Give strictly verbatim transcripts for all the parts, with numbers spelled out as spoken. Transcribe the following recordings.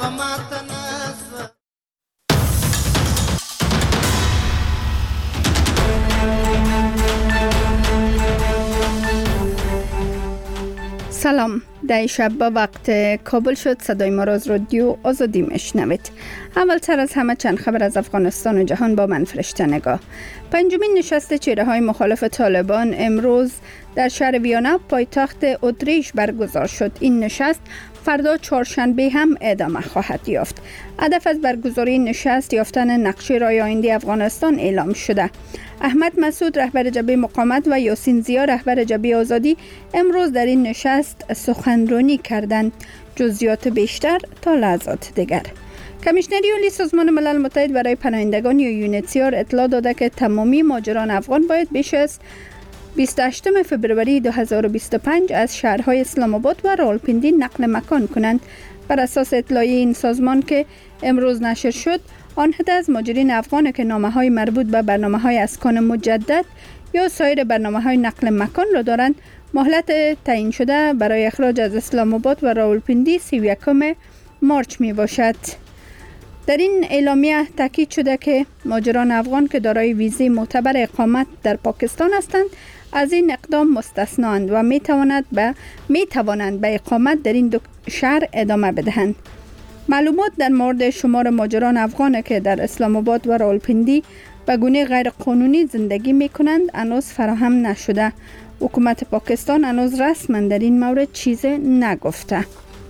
سلام، در شب با وقت کابل شد صدای ما را از رادیو آزادی میشنوید. اول تر از همه چند خبر از افغانستان و جهان با من فرشته نگاه. پنجمین نشست چهره های مخالف طالبان امروز در شهر ویانا پایتخت اتریش برگزار شد. این نشست فردا چهارشنبه هم ادامه خواهد یافت. هدف از برگزاری نشست یافتن نقشه راه آینده افغانستان اعلام شده. احمد مسعود رهبر جبهه مقاومت و یاسین زیا رهبر جبهه آزادی امروز در این نشست سخنرانی کردند. جزئیات بیشتر تا لحظات دیگر. کمیشنری عالی سازمان ملل متحد برای پناهندگان یا یونیتسیار اطلاع داده که تمامی مهاجران افغان باید بیش از بیست و هشتم فوریه دو هزار و بیست و پنج از شهرهای اسلام آباد و راولپنڈی نقل مکان کنند. بر اساس اطلاعیه این سازمان که امروز نشر شد، آن عده از مهاجرین افغان که نامه‌های مربوط به برنامه‌های اسکان مجدد یا سایر برنامه‌های نقل مکان را دارند، مهلت تعیین شده برای اخراج از اسلام آباد و راولپنڈی سی و یکم مارچ می باشد. در این اعلامیه تاکید شده که مهاجران افغان که دارای ویزه معتبر اقامت در پاکستان هستند از این اقدام مستثناند و می توانند به می توانند به اقامت در این دو شهر ادامه بدهند. معلومات در مورد شمار مهاجران افغان که در اسلام آباد و راولپنڈی به گونه غیر قانونی زندگی می کنند هنوز فراهم نشده. حکومت پاکستان هنوز رسما در این مورد چیزی نگفته.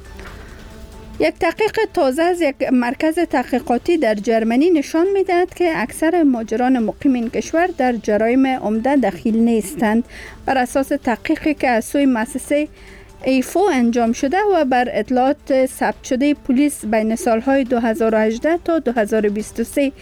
یک تحقیق تازه از یک مرکز تحقیقاتی در جرمنی نشان می‌دهد که اکثر مهاجران مقیم این کشور در جرایم عمده دخیل نیستند. بر اساس تحقیقی که از سوی مؤسسه ایفو انجام شده و بر اطلاعات ثبت شده پلیس بین سالهای دو هزار و هجده تا دو هزار و بیست و سه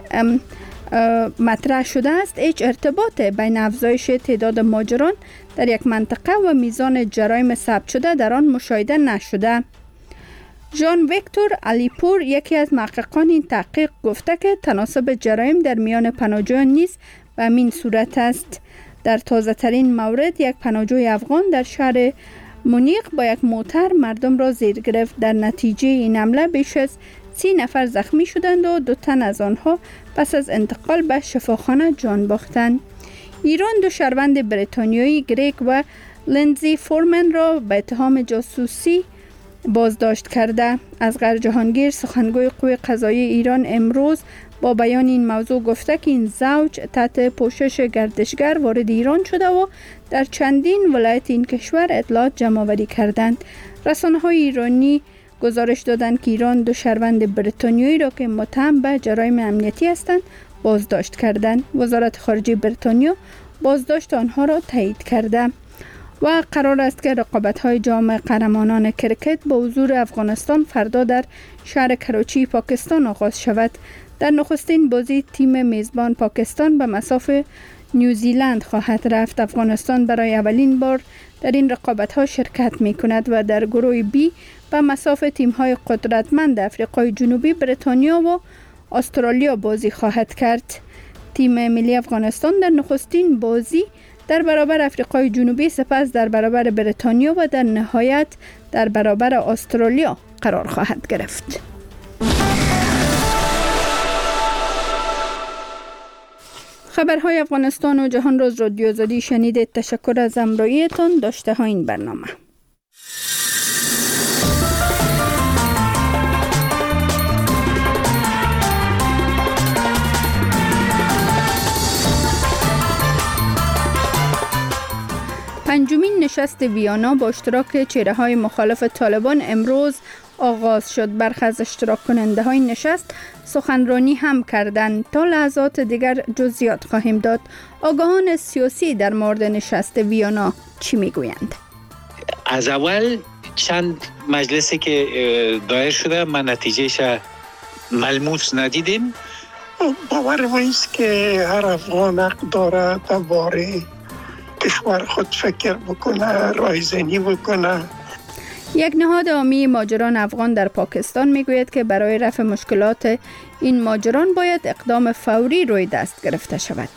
مطرح شده است، هیچ ارتباط بین افزایش تعداد مهاجران در یک منطقه و میزان جرایم ثبت شده در آن مشاهده نشده. ژان ویکتور علیپور یکی از محققان این تحقیق گفته که تناسب جرایم در میان پناهجویان نیز به همین صورت است. در تازه ترین مورد یک پناهجوی افغان در شهر مونیخ با یک موتر مردم را زیر گرفت. در نتیجه این حمله بیش از سی نفر زخمی شدند و دو تن از آنها پس از انتقال به شفاخانه جان باختند. ایران دو شهروند بریتانیایی گریگ و لندزی فورمن را به اتهام جاسوسی بازداشت کرده. اصغر جهانگیر سخنگوی قوه قضاییه ایران امروز با بیان این موضوع گفته که این زوج تحت پوشش گردشگر وارد ایران شده و در چندین ولایت این کشور اطلاعات جمع آوری کردند. رسانه‌های ایرانی گزارش دادند که ایران دو شهروند بریتانیایی را که متهم به جرایم امنیتی هستند بازداشت کردند. وزارت خارجه بریتانیا بازداشت آنها را تایید کرده و قرار است که رقابت‌های جام قهرمانان کرکت با حضور افغانستان فردا در شهر کراچی پاکستان آغاز شود. در نخستین بازی تیم میزبان پاکستان به مصاف نیوزیلند خواهد رفت. افغانستان برای اولین بار در این رقابت‌ها شرکت می‌کند و در گروه بی به مصاف تیم‌های قدرتمند افریقای جنوبی، بریتانیا و استرالیا بازی خواهد کرد. تیم ملی افغانستان در نخستین بازی در برابر افریقای جنوبی، سپس در برابر بریتانیا و در نهایت در برابر استرالیا قرار خواهد گرفت. خبرهای افغانستان و جهان را از رادیو آزادی شنیدید. تشکر از همراهیتان. داشته ها این برنامه. پنجمین نشست ویانا با اشتراک چهره‌های مخالف طالبان امروز آغاز شد. برخی از اشتراک کننده های نشست سخنرانی هم کردند. تا لحظات دیگر جزئیات خواهیم داد. آگاهان سیاسی در مورد نشست ویانا چی میگویند؟ از اول چند مجلسی که دایر شده ما نتیجهش ملموس ندیدیم. باور مایست که هر افغان حق داره درباره کشور خود فکر بکنه، رایزنی بکنه. یک نهاد عامی مهاجران افغان در پاکستان میگوید که برای رفع مشکلات این مهاجران باید اقدام فوری روی دست گرفته شود.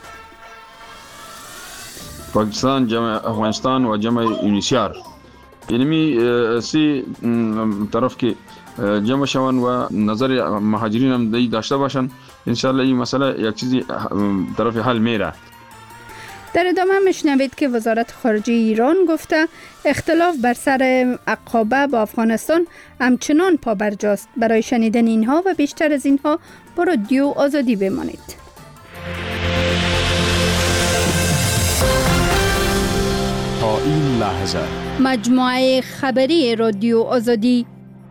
پاکستان، جمع افغانستان و جمع یونیسیار، یعنی سی طرف که جمع شوند و نظر مهاجرین هم دی داشته باشند. انشالله این مسئله یک چیزی طرف حل میره. در ادامه میشنوید که وزارت خارجه ایران گفته اختلاف بر سر عقابه با افغانستان همچنان پابرجاست. برای شنیدن اینها و بیشتر از اینها با رادیو آزادی بمانید. تا این لحظه مجموعه خبری رادیو آزادی.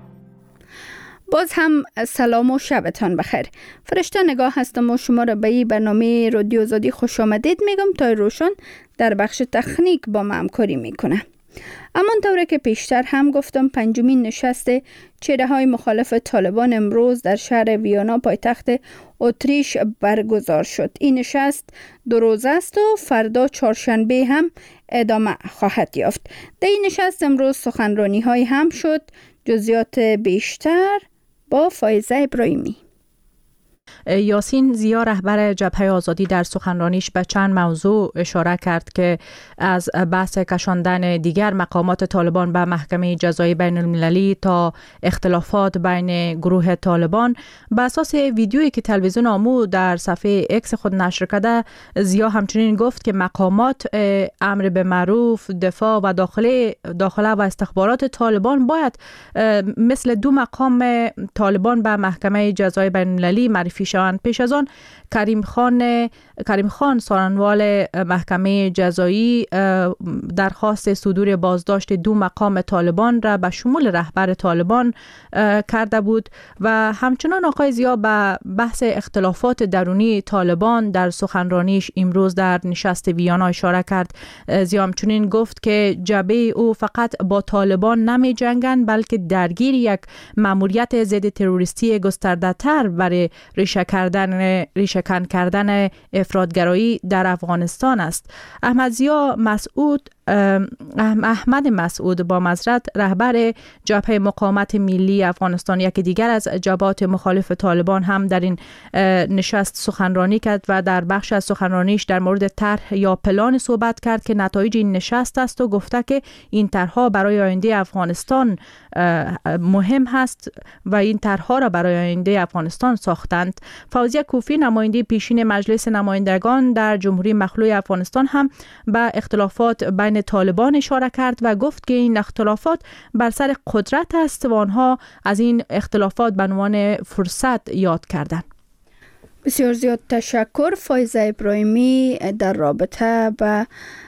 باز هم سلام و شبتان بخیر. فرشته نگاه هستم و شما را به این برنامه رادیو آزادی خوش آمدید میگم. تا روشن در بخش تکنیک با ما همکاری میکنه. اما طوری که پیشتر هم گفتم پنجمین نشست چهره های مخالف طالبان امروز در شهر ویانا پایتخت اتریش برگزار شد. این نشست دو روزه است و فردا چهارشنبه هم ادامه خواهد یافت. در این نشست امروز سخنرانی های هم شد. جزئیات بیشتر با فایزه ابراهیمی. یاسین زیا رهبر جبهه آزادی در سخنرانیش به چند موضوع اشاره کرد که از بحث کشاندن دیگر مقامات طالبان به محکمه جزایی بین المللی تا اختلافات بین گروه طالبان. به اساس ویدیویی که تلویزیون آمو در صفحه اکس خود نشر کرده، زیا همچنین گفت که مقامات امر به معروف، دفاع و داخله داخله و استخبارات طالبان باید مثل دو مقام طالبان به محکمه جزایی بین المللی معرفی شوند. پیش از آن کریم خان کریم خان سخنران محکمه جزایی درخواست صدور بازداشت دو مقام طالبان را به شمول رهبر طالبان کرده بود و همچنان آقای زیا به بحث اختلافات درونی طالبان در سخنرانیش امروز در نشست ویانا اشاره کرد. زیا همچنین گفت که جبهه او فقط با طالبان نمی جنگند بلکه درگیر یک مأموریت ضد تروریستی گسترده تر برای ریشه کردن ریشه‌کن کردن افراطگرایی در افغانستان است. احمد زیا مسعود احمد مسعود با معذرت رهبر جبهه مقاومت ملی افغانستان، یکی دیگر از جبهات مخالف طالبان، هم در این نشست سخنرانی کرد و در بخش از سخنرانیش در مورد طرح یا پلان صحبت کرد که نتایج این نشست است و گفته که این طرح‌ها برای آینده افغانستان مهم هست و این طرح‌ها را برای آینده افغانستان ساختند. فوزیه کوفی نماینده پیشین مجلس نمایندگان در جمهوری مخلوع افغانستان هم به اختلافات بین طالبان اشاره کرد و گفت که این اختلافات بر سر قدرت است و آنها از این اختلافات به عنوان فرصت یاد کردند. بسیار زیاد تشکر فایزه ابراهیمی در رابطه با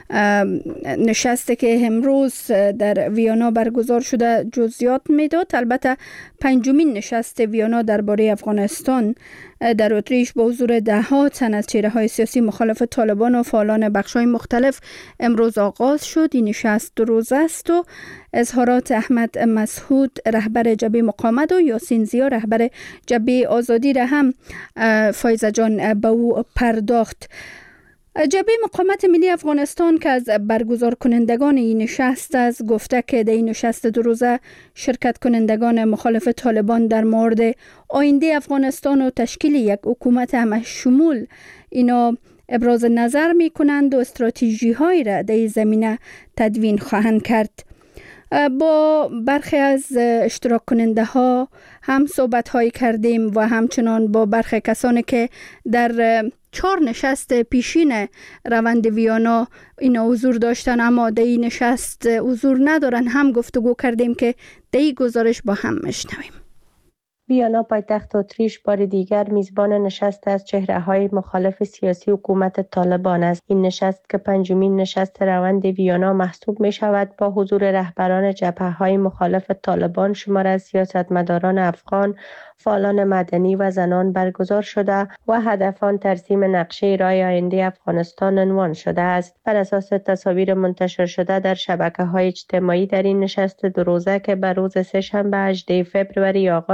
نشستی که امروز در ویانا برگزار شده جزئیات میداد. البته پنجمین نشست ویانا درباره افغانستان در اتریش با حضور ده‌ها تن از چهره‌های سیاسی مخالف طالبان و فعالان بخش‌های مختلف امروز آغاز شد. این نشست دو روزه است و اظهارات احمد مسعود رهبر جبهه مقاومت و یاسین زیا رهبر جبهه آزادی را هم فایزه جان به او پرداخت. جبهه مقاومت ملی افغانستان که از برگزار کنندگان این نشست است گفته که در این نشست دو روزه شرکت کنندگان مخالف طالبان در مورد آینده افغانستان و تشکیل یک حکومت همه شمول اینا ابراز نظر می کنند و استراتژی های را در این زمینه تدوین خواهند کرد. با برخی از اشتراک کننده ها هم صحبت های کردیم و همچنان با برخی کسانی که در چهار نشست پیشین روند ویانا اینا حضور داشتن اما در این نشست حضور ندارن هم گفتگو کردیم که در این گزارش با هم میشنویم. ویانا پایتخت اتریش بار دیگر میزبان نشست از چهره‌های مخالف سیاسی حکومت طالبان است. این نشست که پنجمین نشست روند ویانا محسوب می شود با حضور رهبران جبهه‌های مخالف طالبان شمار از سیاستمداران افغان، فعالان مدنی و زنان برگزار شده و هدف آن ترسیم نقشه راه آینده افغانستان عنوان شده است. بر اساس تصاویر منتشر شده در شبکه‌های اجتماعی در این نشست دو روزه که بر روز سه‌شنبه هجدهم فوریه آغاز شده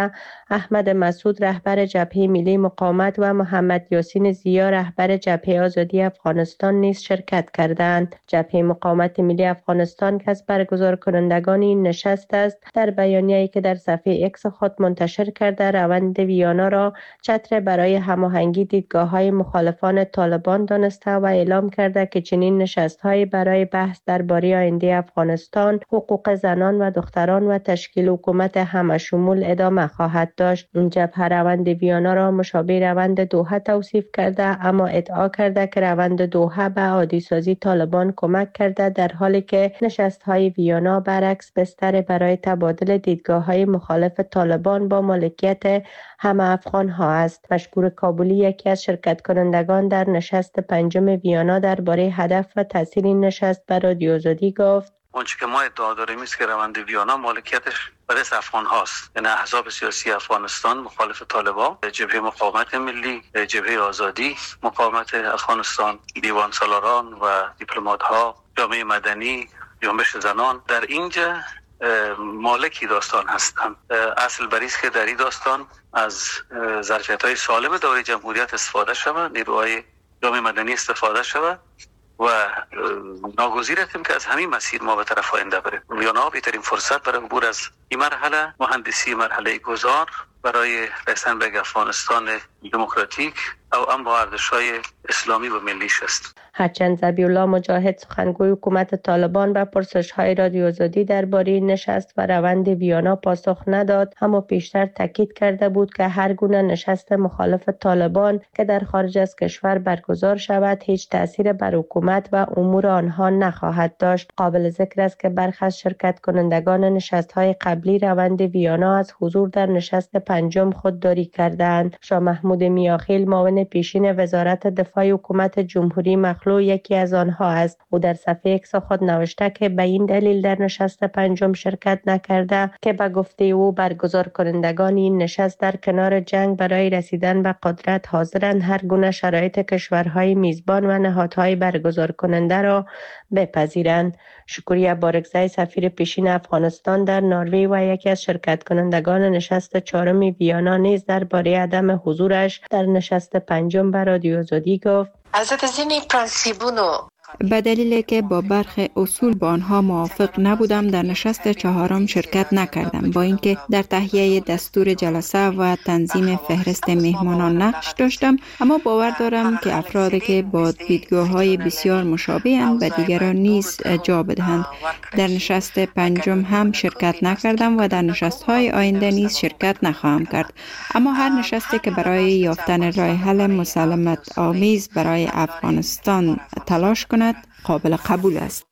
کرده احمد مسعود رهبر جبهه ملی مقاومت و محمد یاسین زیا رهبر جبهه آزادی افغانستان نیز شرکت کردند. جبهه مقاومت ملی افغانستان که از برگزار کنندگان این نشست است، در بیانیه‌ای که در صفحه اکس خود منتشر کرده روند ویانا را چتر برای هماهنگی دیدگاه‌های مخالفان طالبان دانسته و اعلام کرده که چنین نشست‌هایی برای بحث درباره آینده افغانستان، حقوق زنان و دختران و تشکیل حکومت همشمول ادامه خواهد داشت. این جبهه روند ویانا را مشابه روند دوحه توصیف کرده، اما ادعا کرده که روند دوحه به عادی‌سازی طالبان کمک کرده، در حالی که نشست‌های ویانا برعکس بستر برای تبادل دیدگاه‌های مخالف طالبان با مالکیت همه افغان ها است. مشکور کابلی یکی از شرکت کنندگان در نشست پنجم ویانا درباره هدف و تاثیر این نشست بر رادیو آزادی گفت: اونچه که ما ادعا داریم است که روند ویانا مالکیتش به دست افغان هاست، یعنی احزاب سیاسی افغانستان مخالف طالبان، جبهه مقاومت ملی، جبهه آزادی مقاومت افغانستان، دیوان سالاران و دیپلمات ها، جامعه مدنی، جنبش زنان در اینجا مالکی داستان هستند. اصل بریست که در این داستان از ظرفیت‌های سالم دوره جمهوریت استفاده شود، نیروهای جامعه مدنی استفاده شود و ناگزیر هستیم که از همین مسیر ما به طرف آینده بریم. ویانا بهترین فرصت برای عبور از این مرحله مهندسی مرحله گذار برای رسیدن به افغانستان دموکراتیک او هم با ارزش‌های اسلامی و ملیش است. هرچند ذبیح‌الله مجاهد سخنگوی حکومت طالبان به پرسش‌های رادیو آزادی درباره نشست و روند ویانا پاسخ نداد، اما پیشتر تاکید کرده بود که هر گونه نشست مخالف طالبان که در خارج از کشور برگزار شود هیچ تأثیر بر حکومت و امور آنها نخواهد داشت. قابل ذکر است که برخی از شرکت کنندگان نشست‌های قبلی روند ویانا از حضور در نشست پنجم خودداری کردند. شاه محمود میاخیل معاون پیشین وزارت دفاع حکومت جمهوری مخلوع یکی از آنها است. او در صفحه اکس خود نوشته که به این دلیل در نشست پنجم شرکت نکرده که به گفته او برگزار کنندگان این نشست در کنار جنگ برای رسیدن به قدرت حاضرند هر گونه شرایط کشورهای میزبان و نهادهای برگزار کننده را بپذیرند. شکریه بارگزای سفیر پیشین افغانستان در نروژ و یکی از شرکت کنندگان نشست چهارم ویانا نیز درباره عدم حضورش در نشست پنجم به رادیو آزادی گفت: به دلیلی که با برخی اصول با آنها موافق نبودم در نشست چهارم شرکت نکردم، با اینکه در تهیه دستور جلسه و تنظیم فهرست میهمانان نقش داشتم، اما باور دارم که افرادی که با دیدگاه‌های بسیار مشابه‌اند به دیگران نیز جا بدهند. در نشست پنجم هم شرکت نکردم و در نشست‌های آینده نیز شرکت نخواهم کرد، اما هر نشستی که برای یافتن راه حل مسالمت آمیز برای افغانستان تلاش کند قابل قبول است.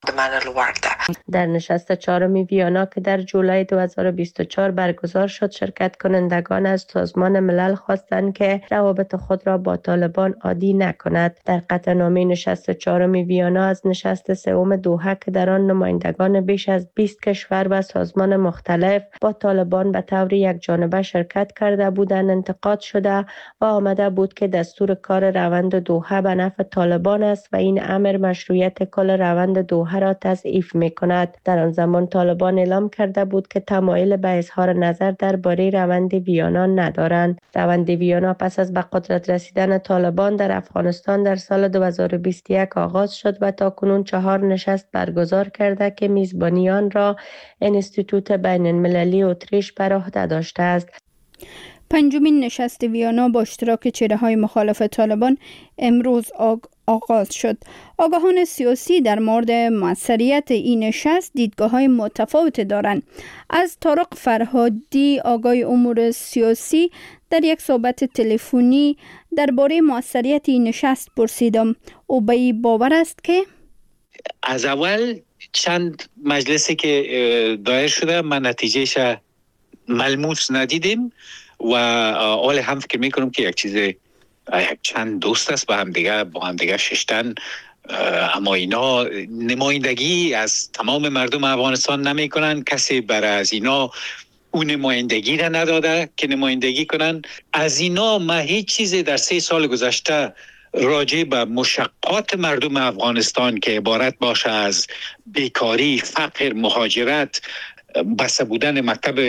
در نشست چهارم ویانا که در جولای دو هزار و بیست و چهار برگزار شد، شرکت کنندگان از سازمان ملل خواستند که روابط خود را با طالبان عادی نکند. در قطعنامه نشست چهارم ویانا از نشست سوم دوحه که در آن نمایندگان بیش از بیست کشور و سازمان مختلف با طالبان به طور یکجانبه شرکت کرده بودند انتقاد شده و آمده بود که دستور کار روند دوحه به نفع طالبان است و این امر مشروعیت کل روند دوحه را تضعیف می کند. در آن زمان طالبان اعلام کرده بود که تمایل به اظهار نظر درباره روند ویانا ندارند. روند ویانا پس از به قدرت رسیدن طالبان در افغانستان در سال دو هزار و بیست و یک آغاز شد و تا کنون چهار نشست برگزار کرده که میزبانیان را انستیتوت بین المللی اتریش بر عهده داشته است. پنجمین نشست ویانا با اشتراک چهره‌های مخالف طالبان امروز آگ... آغاز شد. آگاهان سیاسی در مورد موثریت این نشست دیدگاه‌های متفاوت دارند. از طارق فرهادی آگاه امور سیاسی در یک صحبت تلفنی درباره موثریت این نشست پرسیدم. او به این باور است که از اول چند مجلسی که دایر شده من نتیجهش ملموس ندیدیم و حال هم فکر میکنم که یک چیز یک چند دوست است با هم دیگه با هم دیگه ششتن، اما اینا نمایندگی از تمام مردم افغانستان نمی کنن. کسی برای از اینا اون نمایندگی را نداده که نمایندگی کنن. از اینا ما هیچ چیزی در سه سال گذشته راجع به مشقات مردم افغانستان که عبارت باشه از بیکاری، فقر، مهاجرت، بسته بودن مکتب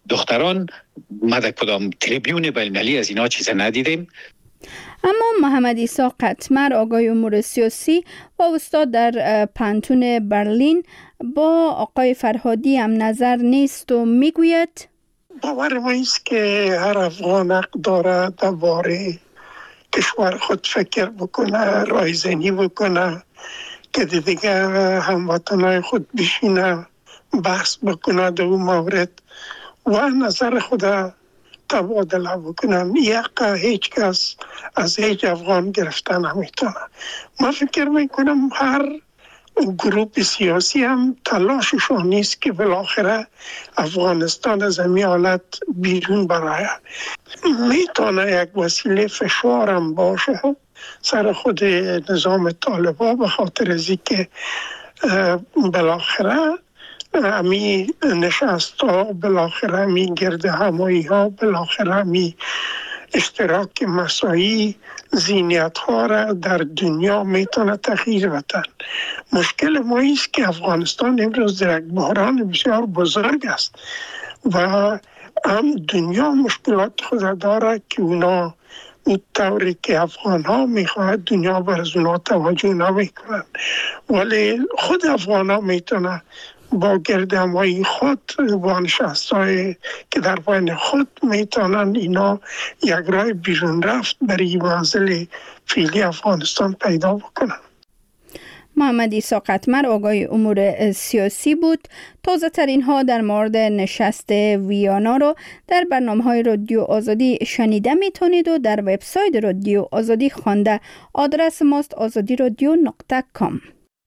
دختران ما در کدام تریبیون بین‌المللی از اینا چیز ندیدیم. اما محمد عیسی قطمر، آقای امور سیاسی و استاد در پانتون برلین، با آقای فرهادی هم نظر نیست و میگوید باور ما است که هر افغان حق داره درباره کشور خود فکر بکنه، رایزنی بکنه، که دیگه هموطنای خود بشینه بحث بکنه در اون مورد و نظر خود تبادله بکنم. یک هیچ کس از هیچ افغان گرفتن نمیتونه. من فکر میکنم هر گروپ سیاسی هم تلاششون نیست که بالاخره افغانستان از این حالت بیرون برای میتونه یک وسیله فشار هم باشه سر خود نظام طالبان، به خاطر از اینکه بالاخره امی نشست ها، بالاخره امی گرد همایی ها، بالاخره امی اشتراک مساعی ذهنیت ها را در دنیا میتونه تغییر بدن. مشکل ما است که افغانستان امروز در یک بحران بسیار بزرگ است و هم دنیا مشکلات خود داره که اونا اون طوری که افغان ها میخواهد دنیا بر از اونا توجه نمیکنن، ولی خود افغان ها میتونه با گردهمایی خود با نشستهای که در بین خود میتونن اینا یک راه بیرون رفت برای منزل فعلی افغانستان پیدا بکنن. محمد عیسی قطمر، آقای امور سیاسی بود. تازه ترین ها در مورد نشست ویانا رو در برنامه های رادیو آزادی شنیده میتونید و در وبسایت رادیو آزادی خوانده. آدرس ماست آزادی رادیو نقطه کام.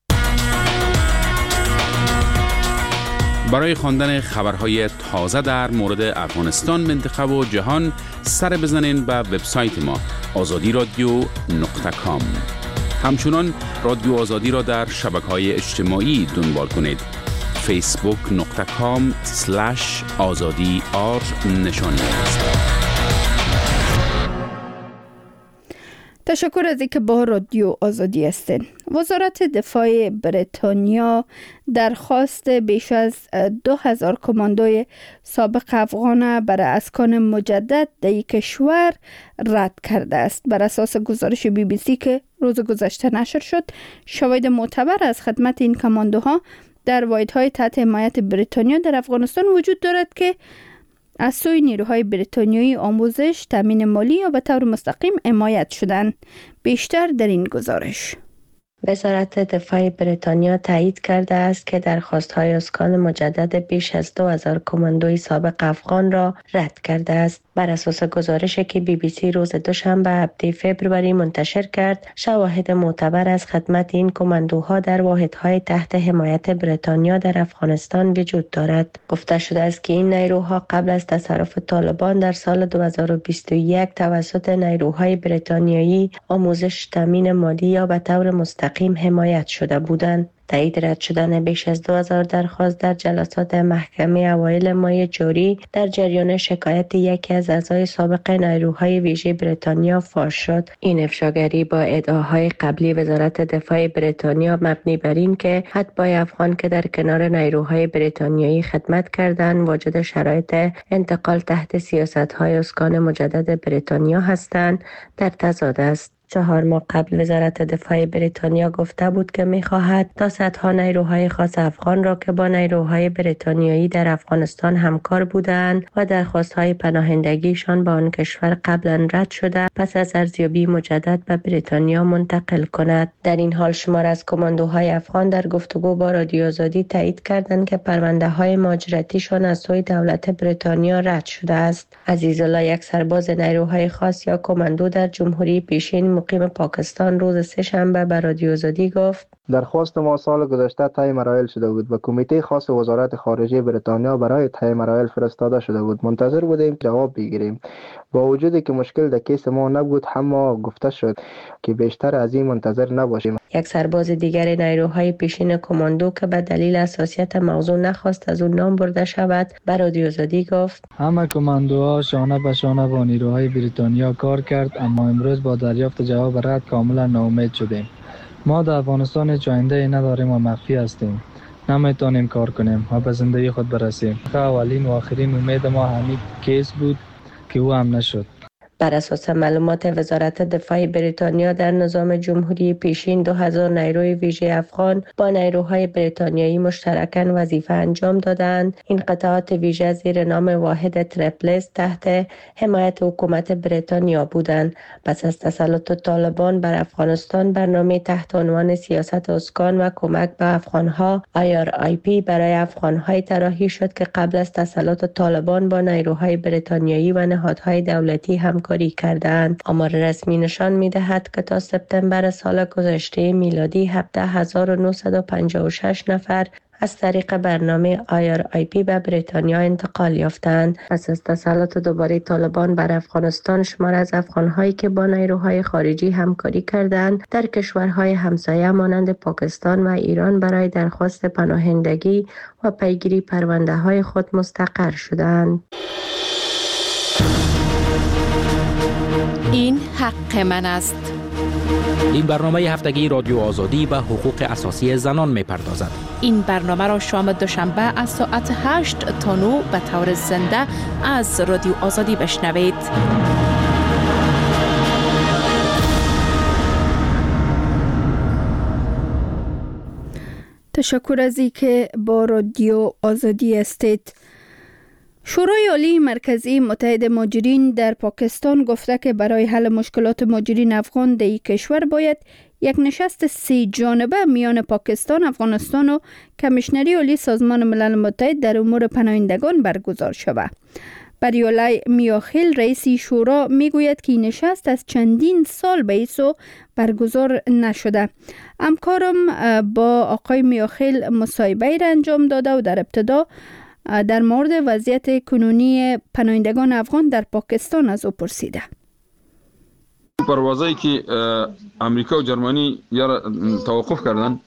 برای خواندن خبرهای تازه در مورد افغانستان، منطقه و جهان سر بزنین به وبسایت ما آزادی رادیو نقطه کام. همچنان رادیو آزادی را در شبکه‌های اجتماعی دنبال کنید. فیسبوک نقطه کام سلش آزادی آر نشانی است. تشکر از اینکه با رادیو آزادی هستین. وزارت دفاع بریتانیا درخواست بیش از دو هزار کماندوی سابق افغان برای اسکان مجدد در یک کشور رد کرده است. بر اساس گزارش بی بی سی که روز گذشته نشر شد، شواهد معتبر از خدمت این کماندوها در واحدهای تحت حمایت بریتانیا در افغانستان وجود دارد که از سوی نیروهای بریتانیایی آموزش، تامین مالی یا به طور مستقیم حمایت شدند. بیشتر در این گزارش. وزارت دفاع بریتانیا تایید کرده است که درخواست‌های اسکان مجدد بیش از دو هزار کماندوی سابق افغان را رد کرده است. بر اساس گزارشی که بی بی سی روز دوشنبه هفده فوریه منتشر کرد، شواهد معتبر از خدمت این کماندوها در واحدهای تحت حمایت بریتانیا در افغانستان وجود دارد. گفته شده است که این نیروها قبل از تصرف طالبان در سال دو هزار و بیست و یک توسط نیروهای بریتانیایی آموزش، تامین مالی یا به طور مستقیم حمایت شده بودند. تایید رد شدن بیش از دو هزار درخواست در جلسات محکمه اوایل ماه جاری در جریان شکایت یکی از اعضای سابق نیروهای ویژه بریتانیا فاش شد. این افشاگری با ادعاهای قبلی وزارت دفاع بریتانیا مبنی بر این که اتباع افغان که در کنار نیروهای بریتانیایی خدمت کردند واجد شرایط انتقال تحت سیاست‌های اسکان مجدد بریتانیا هستند در تضاد است. چهار ماه قبل وزارت دفاع بریتانیا گفته بود که می‌خواهد تا صدها نیروهای خاص افغان را که با نیروهای بریتانیایی در افغانستان همکار بودند و درخواست‌های پناهندگیشان با آن کشور قبلا رد شده پس از ارزیابی مجدد به بریتانیا منتقل کند. در این حال شمار از کماندوهای افغان در گفتگو با رادیو آزادی تایید کردند که پرونده‌های مهاجرتیشان از سوی دولت بریتانیا رد شده است. عزیزالله، یک سرباز نیروهای خاص یا کماندو در جمهوری پیشین مقیم پاکستان، روز سه شنبه به رادیو آزادی گفت: درخواست ما سال گذشته طی مراحل شده بود و کمیته خاص وزارت خارجه بریتانیا برای طی مراحل فرستاده شده بود. منتظر بودیم جواب بگیریم. با وجودی که مشکل در کیس ما نبود، اما گفته شد که بیشتر از این منتظر نباشیم. یک سرباز دیگر نیروهای پیشین کماندو که به دلیل حساسیت موضوع نخواست از اون نام برده شود به رادیو آزادی گفت: همه کماندوها شانه به شانه با نیروهای بریتانیا کار کرد، اما امروز با دریافت جواب رد کاملا ناامید شدیم. ما در افغانستان هیچ آینده ای نداریم و مخفی هستیم. نمیتونیم کار کنیم و به زندگی خود برسیم. اولین و آخرین امید ما همین کیس بود که او هم نشد. بر اساس معلومات وزارت دفاع بریتانیا در نظام جمهوری پیشین دو هزار نیروی ویژه افغان با نیروهای بریتانیایی مشترکاً وظیفه انجام دادند. این قطعات ویژه زیر نام واحد تریپلس تحت حمایت حکومت بریتانیا بودند. پس از تسلط طالبان بر افغانستان برنامه تحت عنوان سیاست اسکان و کمک به افغانها آی آر آی پی برای افغانهای طراحی شد که قبل از تسلط طالبان با نیروهای بریتانیایی و نهادهای دولتی هم کاری کردند. آمار رسمی نشان می‌دهد که تا سپتامبر سال گذشته میلادی هفده هزار و نهصد و پنجاه و شش نفر از طریق برنامه آی آر آی پی به بریتانیا انتقال یافتند. پس از تسلط دوباره طالبان بر افغانستان، شمار از افغان‌هایی که با نیروهای خارجی همکاری کردند در کشورهای همسایه مانند پاکستان و ایران برای درخواست پناهندگی و پیگیری پرونده‌های خود مستقر شدند. این حق من است. این برنامه هفتگی رادیو آزادی به حقوق اساسی زنان می پردازد. این برنامه را شام دوشنبه از ساعت هشت تا نه به طور زنده از رادیو آزادی بشنوید. تشکر از اینکه با رادیو آزادی هستید. شورای عالی مرکزی متحد مهاجرین در پاکستان گفته که برای حل مشکلات مهاجرین افغان در این کشور باید یک نشست سه جانبه میان پاکستان، افغانستان و کمیشنری عالی سازمان ملل متحد در امور پناهندگان برگزار شود. بریولای میاخیل رئیس شورا میگوید که این نشست از چندین سال به ایسو برگزار نشده. همکارم با آقای میاخیل مصاحبه را انجام داده و در ابتدا در مورد وضعیت کنونی پناهندگان افغان در پاکستان از او پرسیده. پروازایی که امریکا و جرمنی یا توقف کردن،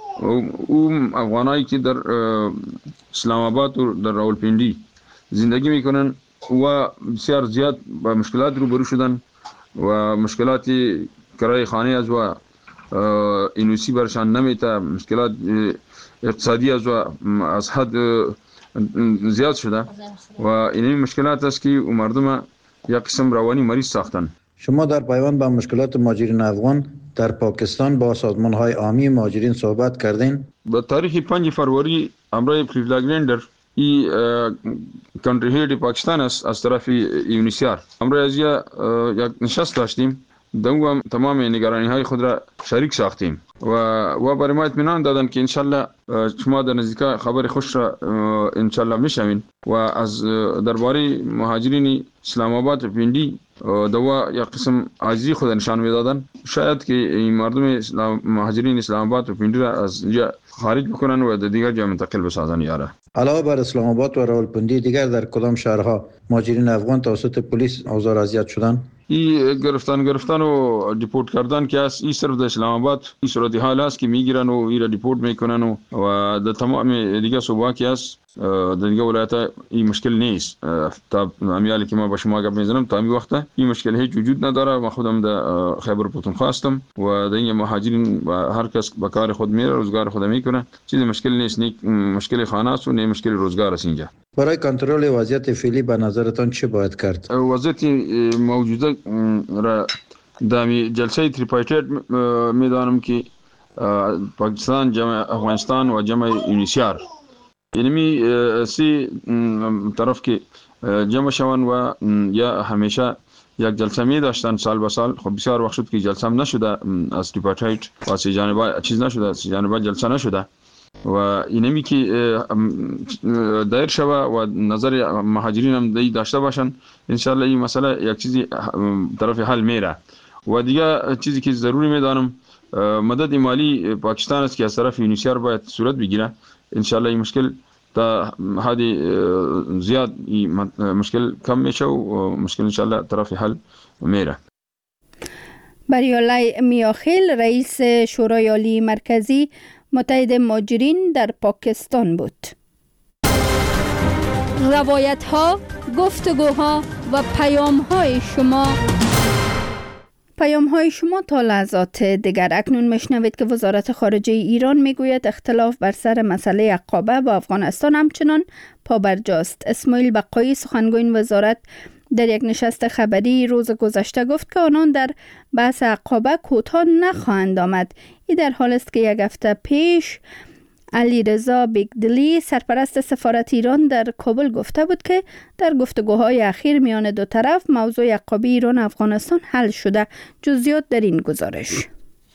او افغانایی که در اسلام آباد و در راولپنڈی زندگی میکنن و بسیار زیاد با مشکلات روبرو شدن و مشکلات کرای خانه از و اینوسی برشان نمیتا، مشکلات اقتصادی از و از حد زیاد شده و این مشکلات است که مردم یک قسم روانی مریض ساختن. شما در پیوند به مشکلات مهاجرین افغان در پاکستان با سازمان‌های عامی مهاجرین صحبت کردین؟ با تاریخ پنج فروری امرای پریویلیج لندر ای کانتری هید پاکستان است از طرف یونیسیار. امروز از یک نشست داشتیم، دوم تمام نگرانی های خود را شریک ساختیم و و برای ما اطمینان دادن که انشالله شما در نزدیک خبر خوش را انشالله میشوین و از درباره مهاجرین اسلام آباد و پنڈی دوا یک قسم عاجزی خود نشان میدادن. شاید که این مردم اسلام مهاجرین اسلام آباد و پنڈی را از اینجا خارج بکنن و در دیگر جا منتقل بسازن. یاره علاوه بر اسلام آباد و راولپنڈی دیگر در کدام شهرها مهاجرین افغان توسط پلیس آزار اذیت شدن؟ ای گرفتن گرفتن و دیپورت کردن که است، این صرف در اسلام آباد این صورت حال است که میگیرن و این را دیپورت میکنن و و در تمام دیگه صوبا که است در دیگه ولایت این مشکل نیست. تا امیالی که ما با شما گپ میزنم تا این وقت این مشکل هیچ وجود نداره. ما خودم در خیبر پختونخوا هستم و در این مهاجرین و هر کس به کار خود میره، روزگار خود میکنه، چیزی مشکل نیست. نه مشکل خانه است و نه مشکل روزگار است. اینجا برای کنترل وضعیت فعلی به نظرتان چه باید کرد؟ وضعیت موجوده را دامی جلسه تریپارتیت میدانم که پاکستان، جمع افغانستان و جمع یونیسیار یعنی سی طرف که جمع شوند و یا همیشه یک جلسه می داشتن سال به سال. خب بسیار وقت شد که جلسه هم نشده از تریپارتیت و سی جانبه چیز نشده، سی جانبه جلسه نشده و اینمی که دایر شوه و نظر مهاجرین هم دی داشته باشن، انشالله این مسئله یک چیزی طرف حل میره. و دیگه چیزی که ضروری میدانم مدد مالی پاکستان است که از طرف یونیسیار باید صورت بگیره. انشالله این مشکل تا حد زیاد مشکل کم میشه و مشکل انشالله طرف حل میره. بریولای میاخیل رئیس شورای عالی مرکزی متحد مهاجرین در پاکستان بود. روایت ها، گفتگوها و پیام های شما پیام های شما تا لحظات دیگر. اکنون میشنوید که وزارت خارجه ایران میگوید اختلاف بر سر مسئله عقابه با افغانستان همچنان پابرجاست. اسماعیل بقایی سخنگوی این وزارت در یک نشست خبری روز گذشته گفت که آنان در بحث عقابه کوتاه نخواهند آمد. این در حال است که یک هفته پیش علیرضا بیگدلی سرپرست سفارت ایران در کابل گفته بود که در گفتگوهای اخیر میان دو طرف موضوع عقابه ایران و افغانستان حل شده. جزئیات در این گزارش.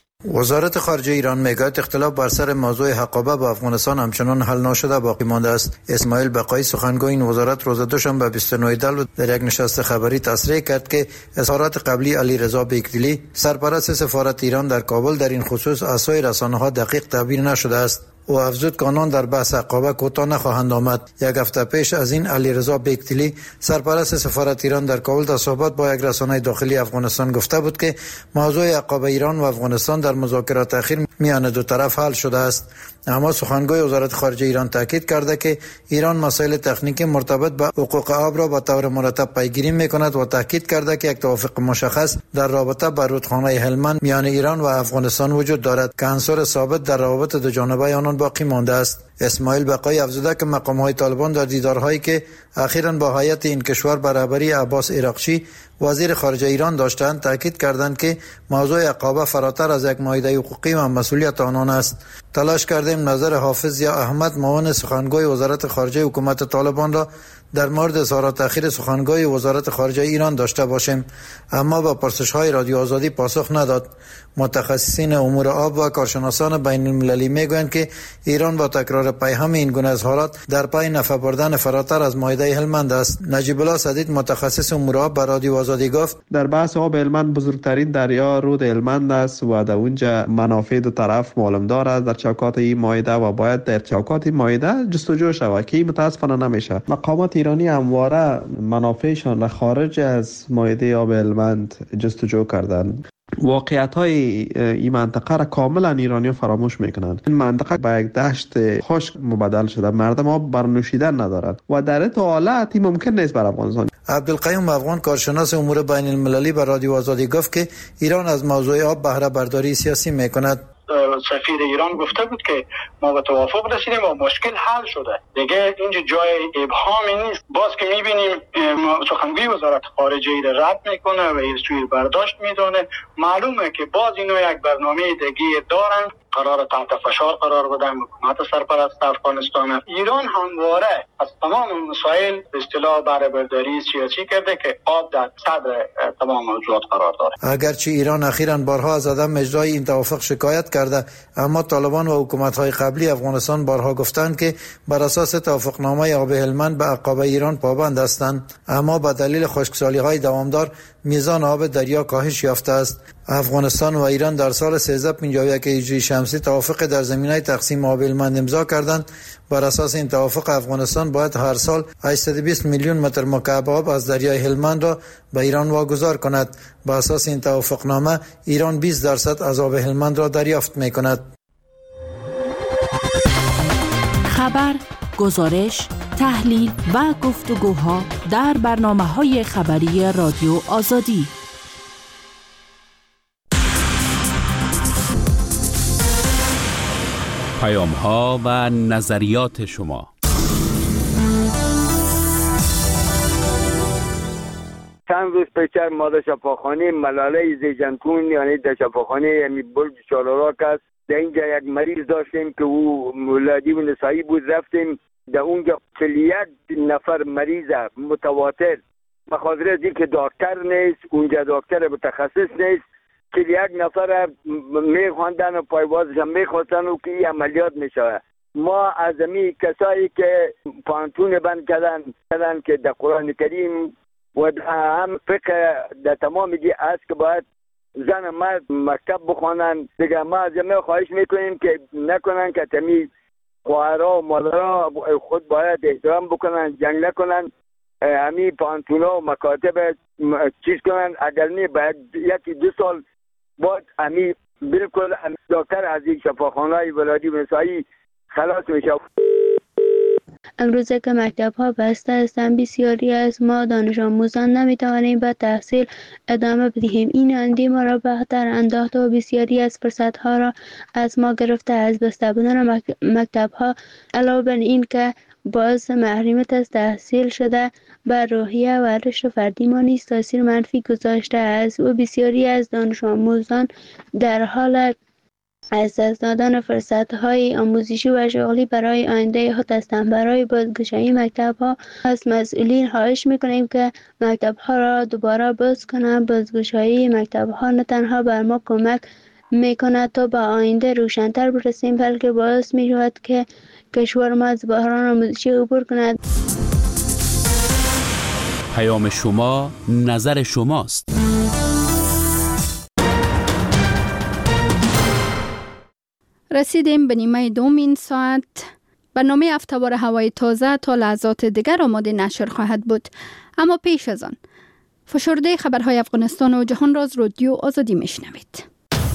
وزارت خارجه ایران میگوید اختلاف بر سر موضوع عقابه با افغانستان همچنان حل نشده باقی مانده است. اسماعیل بقایی سخنگوی این وزارت روز دوشنبه بیست و نه دی در یک نشست خبری تصریح کرد که اظهارات قبلی علیرضا بیگدلی سرپرست سفارت ایران در کابل در این خصوص از سوی رسانه‌ها دقیق تعبیر نشده است. او افزود که آنان در بحث عقابه کوتاه نخواهند آمد. یک هفته پیش از این علیرضا بیگدلی سرپرست سفارت ایران در کابل در صحبت با یک رسانه داخلی افغانستان گفته بود که موضوع عقابه ایران و افغانستان در مذاکرات اخیر میان دو طرف حل شده است. اما سخنگوی وزارت خارجه ایران تاکید کرده که ایران مسائل تکنیکی مرتبط به حقوق آب را به طور مرتب پیگیری میکند و تاکید کرده که یک توافق مشخص در رابطه با رودخانه هلمند میان ایران و افغانستان وجود دارد که عنصر ثابت در روابط دو جانبه آنان باقی مانده است. اسماعیل بقایی افزوده که مقام‌های طالبان در دیدارهایی که اخیراً با هیئت این کشور برابری عباس عراقچی وزیر خارجه ایران داشتند تاکید کردند که موضوع عقابه فراتر از یک معاهده حقوقی و مسئولیت آنان است. تلاش کردیم نظر حافظ ضیا احمد معاون سخنگوی وزارت خارجه حکومت طالبان را در مورد اظهارات اخیر سخنگوی وزارت خارجه ایران داشته باشیم، اما با پرسش‌های رادیو آزادی پاسخ نداد. متخصصین امور آب و کارشناسان بین المللی میگویند که ایران با تکرار پیهم این گونه اظهارات در پی نفع بردن فراتر از معاهده هلمند است. نجیب الله سدید متخصص امور آب به رادیو آزادی گفت در بحث آب هلمند بزرگترین دریا رود هلمند است و در اونجا منافع دو طرف معلوم دارد در چوکات این معاهده و باید در چوکات این معاهده جستجو شود که متاسفانه نمیشه. مقامات ایرانی همواره منافعشان را خارج از معاهده آب هلمند جستجو کردند. واقعیت های این منطقه را کاملا ایرانی فراموش میکنند. این منطقه به یک دشت خشک مبدل شده، مردم آب برنوشیدن ندارد و در این حالت ممکن نیست بر افغانستان. عبدالقیوم افغان کارشناس امور بین المللی به رادیو آزادی گفت که ایران از موضوع آب بهره برداری سیاسی میکند. سفیر ایران گفته بود که ما به توافق رسیدیم و مشکل حل شده، دیگه اینجا جای ابهامی نیست. باز که میبینیم سخنگوی وزارت خارجه ای را رد میکنه و این سوی برداشت میدونه، معلومه که باز اینا یک برنامه دیگه دارن، قرار تحت فشار قرار بدن حکومت سرپرست افغانستان. ایران همواره از تمام مسائل به اصطلاح بهره برداری سیاسی کرده که آب در صدر تمام موضوعات قرار داره. اگرچه ایران اخیراً بارها از عدم اجرای این توافق شکایت کرده، اما طالبان و حکومت‌های قبلی افغانستان بارها گفتند که بر اساس توافقنامه آب هلمند به عقابه ایران پابند هستند، اما به دلیل خشکسالی‌های دوامدار میزان آب دریا کاهش یافته است. افغانستان و ایران در سال سیزده پنجاه و یک هجری شمسی توافق در زمینه تقسیم آب هلمند امضا کردند. بر اساس این توافق افغانستان باید هر سال هشتصد و بیست میلیون متر مکعب آب از دریای هلمند را به ایران واگذار کند. بر اساس این توافقنامه ایران بیست درصد از آب هلمند را دریافت می‌کند. خبر، گزارش، تحلیل و گفتگوها در برنامه‌های خبری رادیو آزادی. پیام‌ها و نظریات شما. چند روز پیش ما در شفاخانه ملاله زیجنتون یعنی در شفاخانه یعنی برج چالوراک است، در اینجا یک مریض داشتیم که او ولادی و نسایی بود. رفتیم در اونجا چهل و یک نفر مریض متواتر، بخاطر از اینکه دکتر نیست اونجا، دکتر متخصص نیست، چهل و یک نفر میخواندن و پایوازش هم میخواستن و که این عملیات میشه. ما از امی کسایی که پانتون بند کردن کردن که در قرآن کریم و هم فقه در تمام دی است که باید زن مرد مکتب بخوانن دیگه. ما از امی خواهش میکنیم که نکنن که تمی خواهرها و مادرها خود باید احترام بکنن، جنگ نکنن، امی پانتونا و مکاتب چیز کنن. اگر نه باید یکی دو سال بعد امی بالکل دکتر از این شفاخانه ولادی و نسایی خلاص میشه. امروزه که مکتب ها بسته هستند بسیاری از ما دانش آموزان نمیتوانیم به تحصیل ادامه بدهیم. این اندی ما را به خطر انداخته و بسیاری از فرصت ها را از ما گرفته. از بسته بودن مکتب ها علاوه بر این که باعث محرومیت از تحصیل شده بر روحیه و رشد فردی ما نیز تاثیر منفی گذاشته است و بسیاری از دانش آموزان در حال از دست دادن فرصت‌های آموزشی و شغلی برای آینده خود هستند. برای بازگشایی مکتب‌ها از مسئولین خواهش می‌کنیم که مکتب‌ها را دوباره باز کنند. بازگشایی مکتب‌ها نه تنها بر ما کمک می‌کند تا به آینده روشن‌تر برسیم، بلکه باعث می‌شود که کشور ما از بحران آموزشی عبور کند. پیام شما، نظر شماست. رسیدیم به نیمه دوم این ساعت. برنامه هفته‌وار هوای تازه تا لحظات دیگر آماده نشر خواهد بود، اما پیش از آن فشرده خبرهای افغانستان و جهان را از رادیو آزادی میشنوید.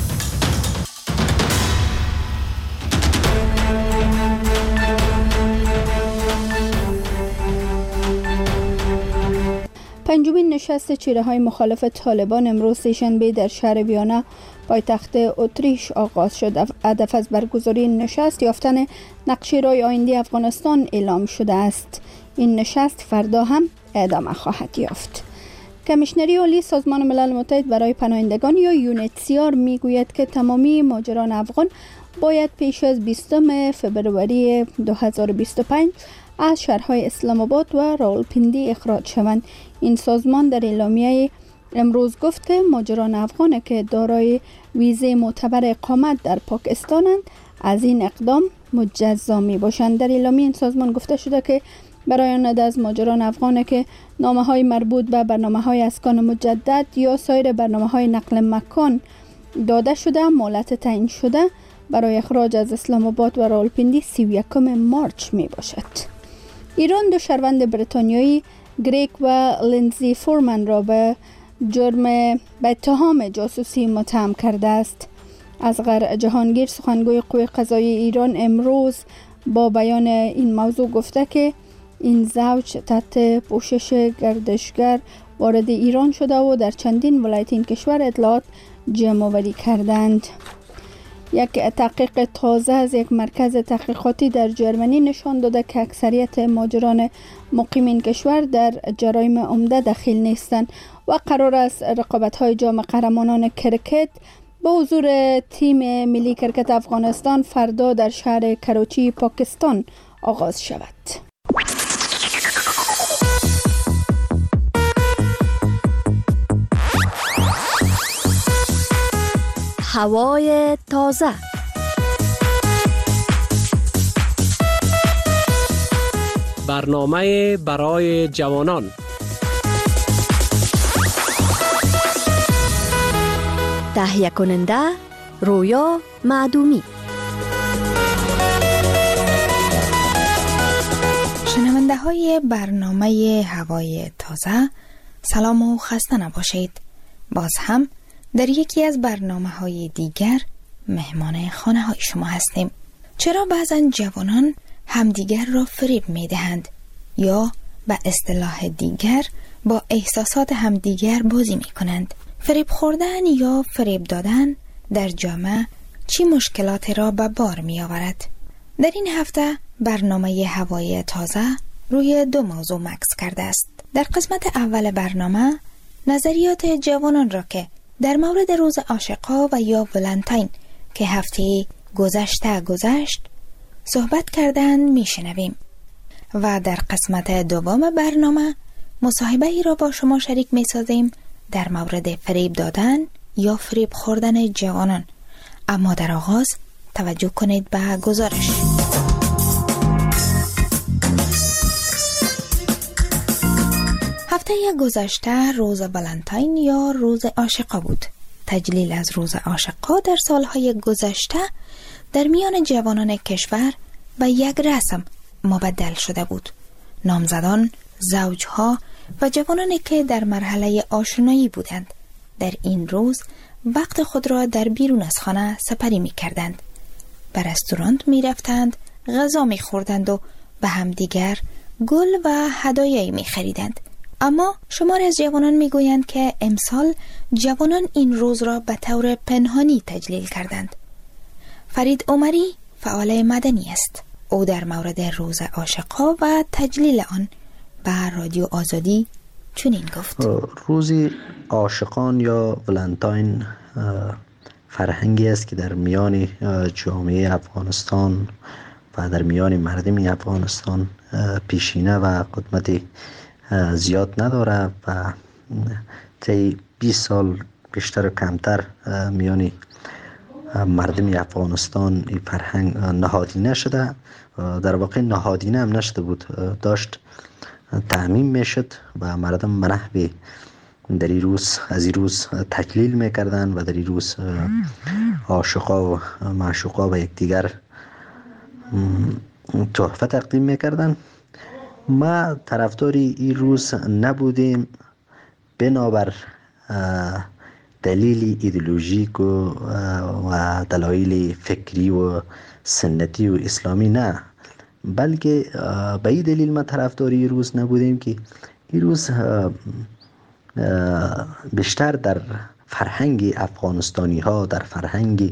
پنجمین نشست چهره‌های مخالف طالبان امروز سه‌شنبه در شهر ویانا پایتخت اتریش آغاز شد. هدف از برگزاری این نشست یافتن نقشه راه آینده افغانستان اعلام شده است. این نشست فردا هم ادامه خواهد یافت. کمیشنری عالی سازمان ملل متحد برای پناهندگان یا یونیتسیار میگوید که تمامی مهاجران افغان باید پیش از بیستم فبروری دو هزار و بیست و پنج از شهرهای اسلام آباد و راولپیندی اخراج شوند. این سازمان در اعلامیه امروز گفت که مهاجران افغان که دارای ویزه معتبر اقامت در پاکستانند از این اقدام مجزا می باشند. در اعلامیه این سازمان گفته شده که برای آن از مهاجران افغان که نامه‌های مربوط به برنامه‌های اسکان مجدد یا سایر برنامه‌های نقل مکان داده شده مهلت تعیین شده برای اخراج از اسلام آباد و راولپیندی سی و یکم مارچ می باشد. ایران دو شهروند بریتانیایی گریگ و لینزی فورمن را به جرم به اتهام جاسوسی متهم کرده است. اصغر جهانگیر سخنگوی قوه قضاییه ایران امروز با بیان این موضوع گفته که این زوج تحت پوشش گردشگر وارد ایران شده و در چندین ولایت این کشور اطلاعات جمع آوری کردند. یک تحقیق تازه از یک مرکز تحقیقاتی در جرمنی نشان داده که اکثریت مهاجران مقیم این کشور در جرایم عمده دخیل نیستند و قرار است رقابت‌های جام قهرمانان کرکت با حضور تیم ملی کرکت افغانستان فردا در شهر کراچی پاکستان آغاز شود. هوای تازه. برنامه برای جوانان. تهیه کننده رویا معدومی. شنونده های برنامه هوای تازه، سلام و خسته نباشید. باز هم در یکی از برنامه های دیگر مهمان خانه های شما هستیم. چرا بعضا جوانان همدیگر را فریب می دهند یا به اصطلاح دیگر با احساسات همدیگر بازی می کنند؟ فریب خوردن یا فریب دادن در جامعه چی مشکلاتی را به بار می آورد؟ در این هفته برنامه هوای تازه روی دو موضوع مکس کرده است. در قسمت اول برنامه نظریات جوانان را که در مورد روز عاشقا و یا ولنتاین که هفته گذشته گذشت صحبت کردن می شنویم و در قسمت دوم برنامه مصاحبه ای را با شما شریک می سازیم در مورد فریب دادن یا فریب خوردن جوانان. اما در آغاز توجه کنید به گزارش. هفته گذشته روز ولنتاین یا روز عاشقا بود. تجلیل از روز عاشقا در سالهای گذشته در میان جوانان کشور به یک رسم مبدل شده بود. نامزدان، زوجها و جوانانی که در مرحله آشنایی بودند در این روز وقت خود را در بیرون از خانه سپری می کردند. به رستوران می رفتند، غذا می خوردند و به همدیگر گل و هدایایی می خریدند. اما شمار از جوانان می گویند که امسال جوانان این روز را به طور پنهانی تجلیل کردند. فرید عمری فعال مدنی است. او در مورد روز عاشقا و تجلیل آن به رادیو آزادی چنین گفت: روز عاشقان یا ولنتاین فرهنگی است که در میان جامعه افغانستان و در میان مردم افغانستان پیشینه و قدمت زیاد نداره و طی بیست سال بیشتر و کمتر میان مردم افغانستان این فرهنگ نهادینه شده. در واقع نهادینه هم نشده بود، داشت تعمیم میشد و مردم به نحوی در این روز از این روز تجلیل میکردن و در این روز عاشقا و معشوقا به یکدیگر تحفه تقدیم میکردن. ما طرفداری این روز نبودیم بنابر دلیل ایدئولوژیک و دلایل فکری و سنتی و اسلامی نه، بلکه به این دلیل ما طرفداری این روز نبودیم که این روز بیشتر در فرهنگ افغانستانی ها، در فرهنگ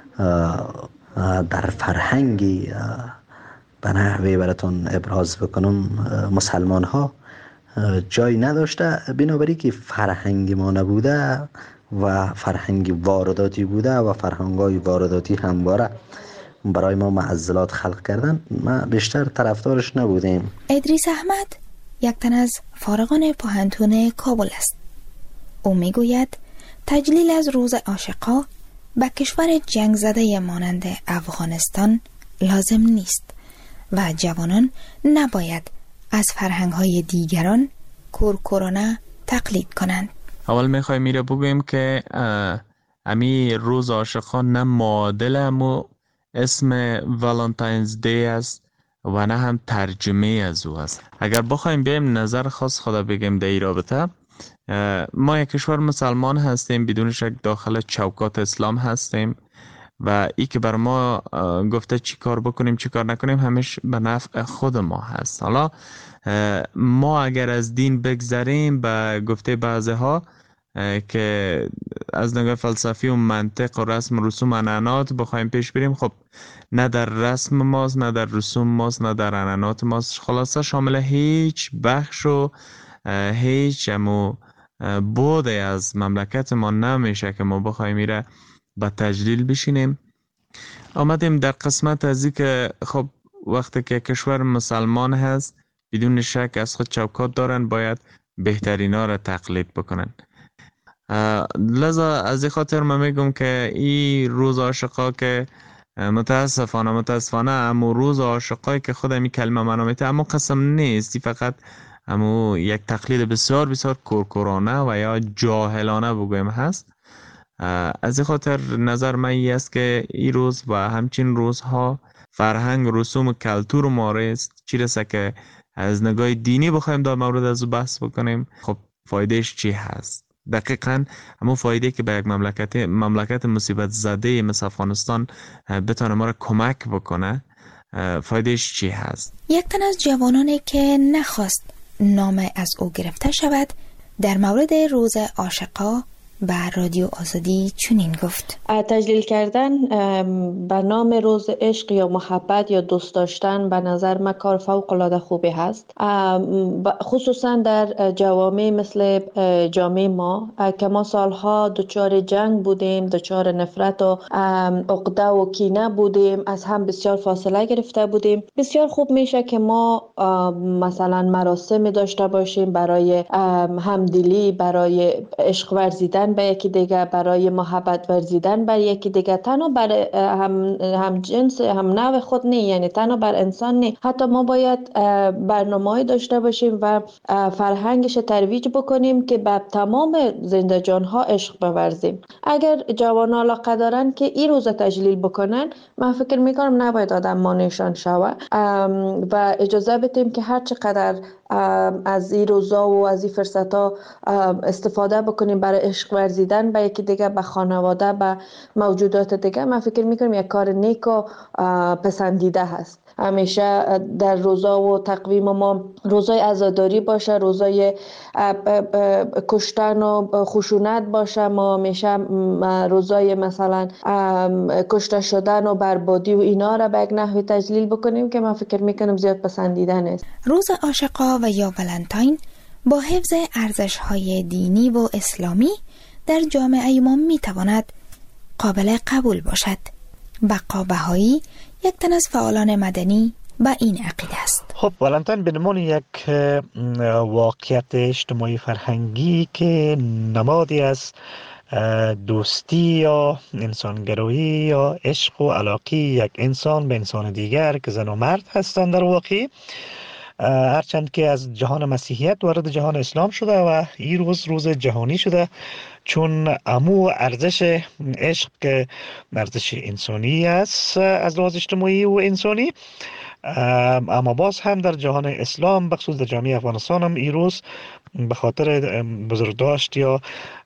در فرهنگ به نحوی براتون ابراز بکنم مسلمان ها جای نداشته، بنابراین که فرهنگ ما نبوده و فرهنگ وارداتی بوده و فرهنگ های وارداتی همواره برای ما معضلات خلق کردن، ما بیشتر طرفدارش نبودیم. ادریس احمد یک تن از فارغان پوهنتون کابل است. او میگوید تجلیل از روز عاشقا به کشور جنگ زده مانند افغانستان لازم نیست و جوانان نباید از فرهنگ‌های دیگران کورکورانه تقلید کنند. اول میخوایم میره بگویم که امی روز عاشقان نه معادل امو اسم والنتاینز دی است و نه هم ترجمه از او است. اگر بخوایم بیم نظر خاص خدا بگیم در این رابطه، ما یک کشور مسلمان هستیم، بدون شک داخل چوکات اسلام هستیم و ای که بر ما گفته چی کار بکنیم چی کار نکنیم همیشه به نفع خود ما هست. حالا ما اگر از دین بگذریم به گفته بعضی ها که از نگاه فلسفی و منطق و رسم و رسوم عنعنات بخوایم پیش بریم، خب نه در رسم ماست نه در رسوم ماست نه در عنعنات ماست، خلاصه شامل هیچ بخش و هیچ امو بوده از مملکت ما نمیشه که ما بخوایم میره با تجلیل بشینیم. آمدیم در قسمت از این که خب وقتی که کشور مسلمان هست بدون شک از خود چوکات دارن، باید بهترین ها را تقلید بکنن. لذا از این خاطر من میگم که این روز عاشقا که متاسفانه متاسفانه امو روز عاشقایی که خود می کلمه منامیته اما قسم نیست، فقط امو یک تقلید بسیار بسیار کورکورانه و یا جاهلانه بگویم هست. از این خاطر نظر من این است که این روز و همچین روزها فرهنگ رسوم و کلتور ما است، چی رسه که از نگاه دینی بخوایم در مورد از بحث بکنیم، خب فایدهش چی هست؟ دقیقاً همون فایده که به یک مملکت مملکت مصیبت زده مثل افغانستان بتونه ما را کمک بکنه، فایدهش چی هست؟ یک تن از جوانانی که نخواست نام از او گرفته شود در مورد روز عاشقا به رادیو آزادی چنین گفت: تجلیل کردن به نام روز عشق یا محبت یا دوست داشتن به نظر من کار فوق العاده خوبی هست، خصوصا در جوامع مثل جامعه ما که ما سالها دچار جنگ بودیم، دچار نفرت و عقده و کینه بودیم، از هم بسیار فاصله گرفته بودیم. بسیار خوب میشه که ما مثلا مراسم داشته باشیم برای همدلی، برای عشق ورزیدن به یکی دیگه، برای محبت ورزیدن بر یکی دیگه، تنها بر هم, هم جنس هم نوع خود نه، یعنی تنها بر انسان نه، حتی ما باید برنامه‌ای داشته باشیم و فرهنگش ترویج بکنیم که به تمام زنده جانها عشق بورزیم. اگر جوان علاقه دارن که این روز تجلیل بکنن، من فکر میکنم نباید آدم مانعشان شوه و اجازه بدیم که هر چقدر از این روزا و از این فرصت‌ها استفاده بکنیم برای عشق ورزیدن به یکی دیگه، به خانواده، به موجودات دیگه. من فکر میکنم یک کار نیک و پسندیده هست. همیشه در روزا و تقویم ما روزای عزاداری باشه، روزای کشتن و خشونت باشه. ما همیشه روزای مثلا کشته شدن و بربادی و اینا را به یک نحوی تجلیل بکنیم که من فکر میکنم زیاد پسندیده نیست. روز عاشقا و یا ولنتاین با حفظ ارزش‌های دینی و اسلامی در جامعه ما میتواند قابل قبول باشد. بقا بهایی یک تن از فعالان مدنی با این عقیده است. خب ولنتاین به عنوان یک واقعیت اجتماعی فرهنگی که نمادی از دوستی یا انسانگرایی یا عشق و علاقه یک انسان به انسان دیگر که زن و مرد هستند در واقع، هرچند که از جهان مسیحیت وارد جهان اسلام شده و این روز روز جهانی شده، چون امو ارزش عشق که ارزش انسانی است از لحاظ اجتماعی و انسانی، اما باز هم در جهان اسلام بخصوص در جامعه افغانستان هم این روز به خاطر بزرگداشت یا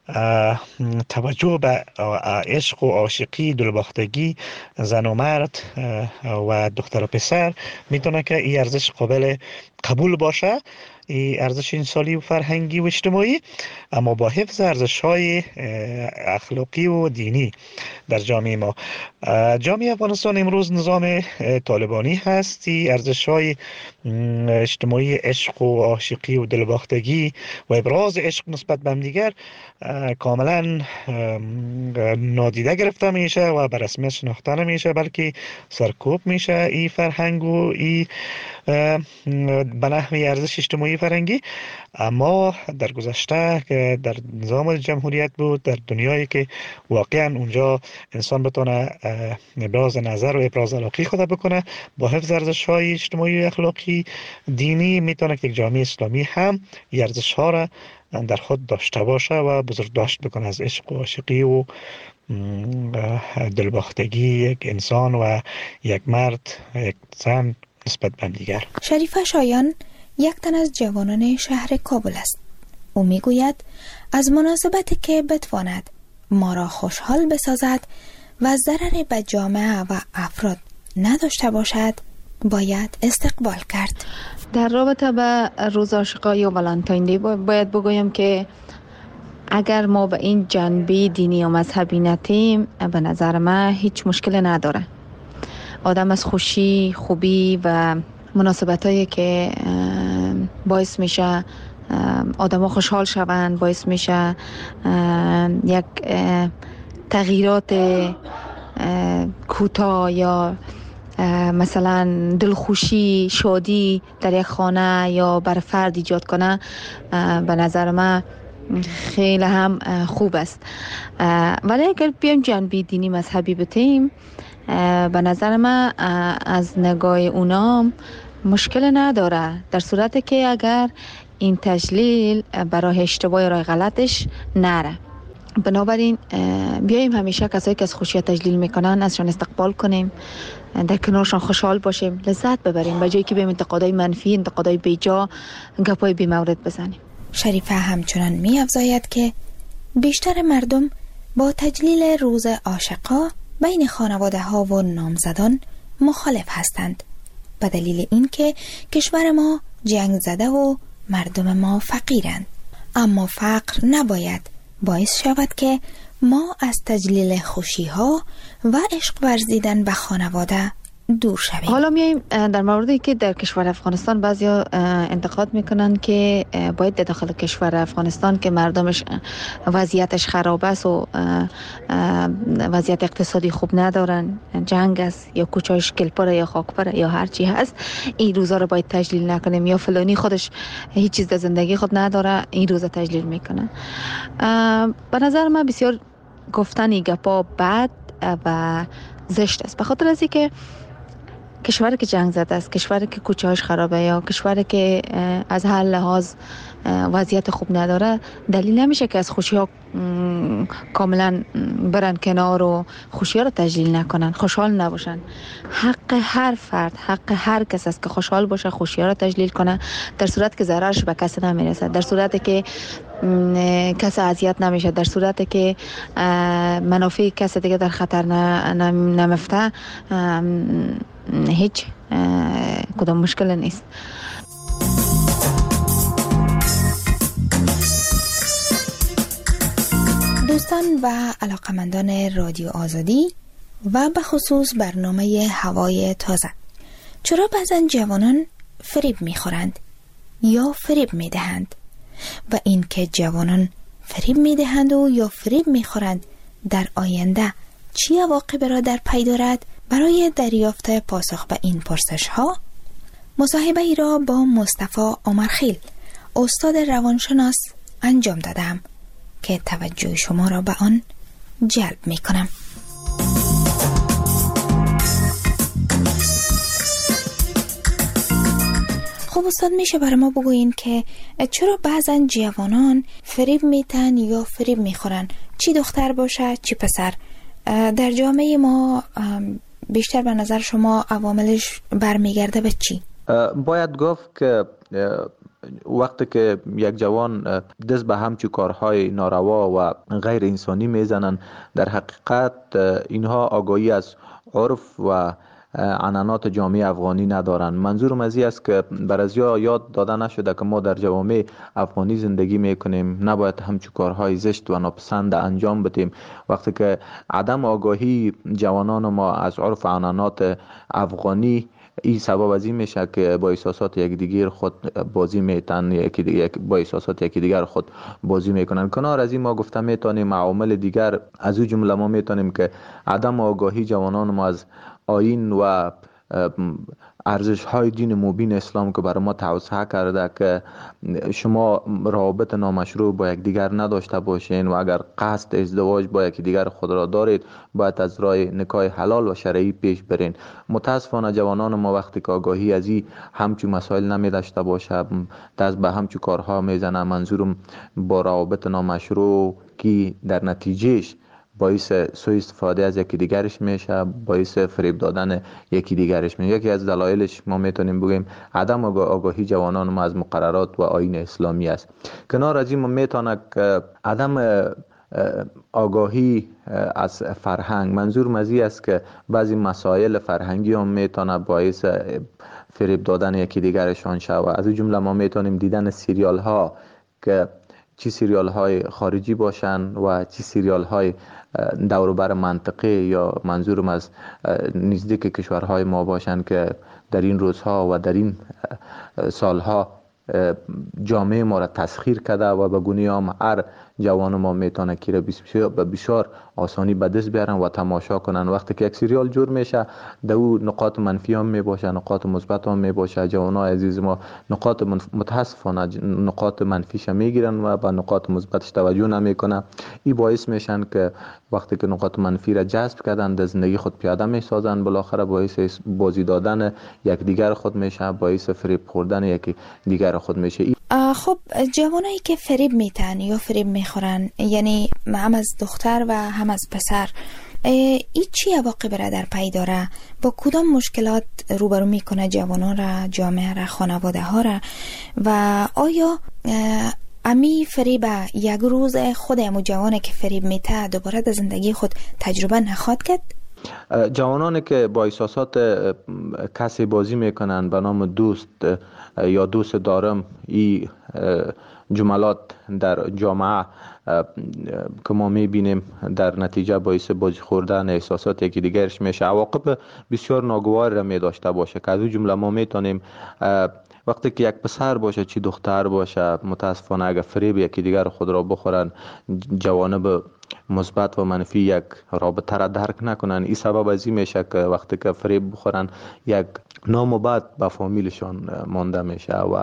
توجه به عشق و عاشقی، دلباختگی زن و مرد و دختر و پسر میتونه که این ارزش قابل قبول باشه، این ارزش انسانی و فرهنگی و اجتماعی، اما با حفظ ارزش‌های اخلاقی و دینی در جامعه ما. جامعه افغانستان امروز نظام طالبانی هست. این ارزش‌های اجتماعی عشق و عاشقی و دلباختگی و ابراز عشق نسبت به همدیگر کاملا نادیده گرفته میشه و به رسمیت شناخته نمیشه، بلکه سرکوب میشه این فرهنگ و این به نحو ارزش اجتماعی فرهنگی. اما در گذشته که در نظام جمهوریت بود، در دنیایی که واقعا اونجا انسان بتونه ابراز نظر و ابراز علاقه خود بکنه با حفظ ارزش‌های اجتماعی و اخلاقی دینی، میتونه که یک جامعه اسلامی هم این ارزش‌ها را در خود داشته باشه و بزرگداشت بکنه از عشق و عاشقی و دلباختگی یک انسان و یک مرد یک زن نسبت به دیگر. شریفه شایان یک تن از جوانان شهر کابل است. او میگوید از مناسبتی که بتواند ما را خوشحال بسازد و ضرری به جامعه و افراد نداشته باشد باید استقبال کرد. در رابطه به روز عاشقا یا ولنتاین دی باید بگویم که اگر ما به این جنبه دینی و مذهبی نتیم، به نظر من هیچ مشکل نداره. آدم از خوشی، خوبی و مناسبتایی که باعث میشه آدم ها خوشحال شوند، باعث میشه یک تغییرات کوتاه یا مثلا دلخوشی، شادی در یک خانه یا بر فرد ایجاد کنه، به نظر من خیلی هم خوب است. ولی اگر بیایم جنبه دینی مذهبی بتیم، به نظر من از نگاه اونا مشکل نداره، در صورتی که اگر این تجلیل برای اشتباه راه غلطش نره. بنابراین بیاییم همیشه کسایی که از خوشی تجلیل میکنن ازشان استقبال کنیم، در کنارشان خوشحال باشیم، لذت ببریم، به جایی که بیم انتقادای منفی، انتقادای بیجا، گپای بی مورد بزنیم. شریفه همچنان می افزاید که بیشتر مردم با تجلیل روز عاشقا بین خانواده ها و نامزدان مخالف هستند، به دلیل اینکه کشور ما جنگ زده و مردم ما فقیرند. اما فقر نباید باعث شود که ما از تجلیل خوشی ها و عشق ورزیدن به خانواده دور شویم. حالا میایم در موردی که در کشور افغانستان بعضیا انتقاد میکنن که باید در داخل کشور افغانستان که مردمش وضعیتش خراب است و وضعیت اقتصادی خوب ندارن، جنگ است یا کوچه‌اش گلپره یا خاکپره یا هر چی هست، این روزا رو باید تجلیل نکنیم، یا فلانی خودش هیچ چیز در زندگی خود نداره این روزا تجلیل میکنه. به نظر من بسیار گفتن گپا بد و زشت است، به خاطر از اینکه کشوری که جنگ زده است، کشوری که کوچه‌اش خرابه یا کشوری که از هر لحاظ وضعیت خوب نداره، دلیل نمیشه که از خوشی ها کاملا برن کنار و خوشی ها رو تجلیل نکنن، خوشحال نباشن. حق هر فرد، حق هر کس است که خوشحال باشه، خوشی ها رو تجلیل کنه، در صورت که ضررش به کسی نمیرسه، در صورتی که کسی اذیت نمیشه، در صورتی که منافع کسی دیگه در خطر نمفته، هیچ کدام مشکل نیست. دوستان و علاقمندان رادیو آزادی و به خصوص برنامه هوای تازه، چرا بعضن جوانان فریب میخورند یا فریب میدهند و این که جوانان فریب میدهند و یا فریب میخورند در آینده چی عواقبی را در پی دارد؟ برای دریافت پاسخ به این پرسش ها مصاحبه ای را با مصطفی عمرخیل استاد روانشناس انجام دادم که توجه شما را به آن جلب می کنم. خب استاد، میشه برای ما بگوین که چرا بعضن جوانان فریب میتن یا فریب میخورن، چی دختر باشه چی پسر؟ در جامعه ما بیشتر به نظر شما عواملش برمیگرده به چی؟ باید گفت که وقتی که یک جوان دست به همچون کارهای ناروا و غیر انسانی میزنن، در حقیقت اینها آگاهی از عرف و عنعنات جامعه افغانی ندارن. منظورم از این است که برازیا یاد داده نشده که ما در جوامع افغانی زندگی میکنیم، نباید همچون کارهای زشت و ناپسند انجام بدیم. وقتی که عدم آگاهی جوانان ما از عرف و عنعنات افغانی این سبب از این میشه که با احساسات یک دیگر خود بازی میتن، یکی دیگر با احساسات یکی دیگر خود بازی میکنن. کنار از این ما گفته میتونیم عوامل دیگر از او جمله ما میتونیم که عدم آگاهی جوانان ما از آیین و ارزش های دین مبین اسلام که برای ما توسعه کرده که شما روابط نامشروع با یک دیگر نداشته باشین و اگر قصد ازدواج با یک دیگر خود را دارید باید از راه نکاح حلال و شرعی پیش برین. متاسفانه جوانان ما وقتی که آگاهی از این همچون مسائل نمی داشته باشه دست به همچون کارها میزنه. منظورم با روابط نامشروع که در نتیجهش باعث سوء استفاده از یکی دیگرش میشه، باعث فریب دادن یکی دیگرش میشه. یکی از دلایلش ما میتونیم بگیم عدم آگاهی جوانان ما از مقررات و آیین اسلامی است. کنار از این ما میتونه که عدم آگاهی از فرهنگ، منظور مزی است که بعضی مسائل فرهنگی هم میتونه باعث فریب دادن یکی دیگرشان شود. از این جمله ما میتونیم دیدن سریال ها که چی سریال های خارجی باشن و چی سریال های دوروبر منطقه یا منظورم از نزدیک کشورهای ما باشن که در این روزها و در این سالها جامعه ما را تسخیر کرده و به گونه هم هر جوان ما میتونه که را به بسیار آسانی به دست بیارن و تماشا کنن. وقتی که یک سریال جور میشه در او نقاط منفی هم میباشه، نقاط مثبت هم میباشه. جوانای عزیز ما نقاط متاسفانه نقاط منفیش میگیرن و به نقاط مثبتش توجه نمیکنن. این باعث میشن که وقتی که نقاط منفی را جذب کردن در زندگی خود پیاده میسازن، بالاخره باعث بازی دادن یک دیگر خود میشه، باعث فریب خوردن یک دیگر خود میشه. خب جوانایی که فریب میتن یا فریب میخورن، یعنی هم از دختر و هم از پسر، این چی عواقب را در پی داره؟ با کدام مشکلات روبرو میکنه جوانان را، جامعه را، خانواده ها را؟ و آیا امی فریب یک روز خود امو جوانه که فریب میته دوباره در زندگی خود تجربه نخواد کرد؟ جوانانی که با احساسات کسی بازی میکنن به نام دوست یا دوست دارم، این جملات در جامعه که ما میبینیم در نتیجه باعث بازی خوردن احساسات یکی دیگرش میشه، عواقب بسیار ناگوار را می داشته باشه که از اون جمله ما میتونیم وقتی که یک پسر باشه چی دختر باشه، متاسفانه اگر فریب یکی دیگر خود را بخورن، جوانب مثبت و منفی یک رابطه را درک نکنن. این سبب از این میشه که وقتی که فریب بخورن یک نام بد به فامیلشان مانده میشه و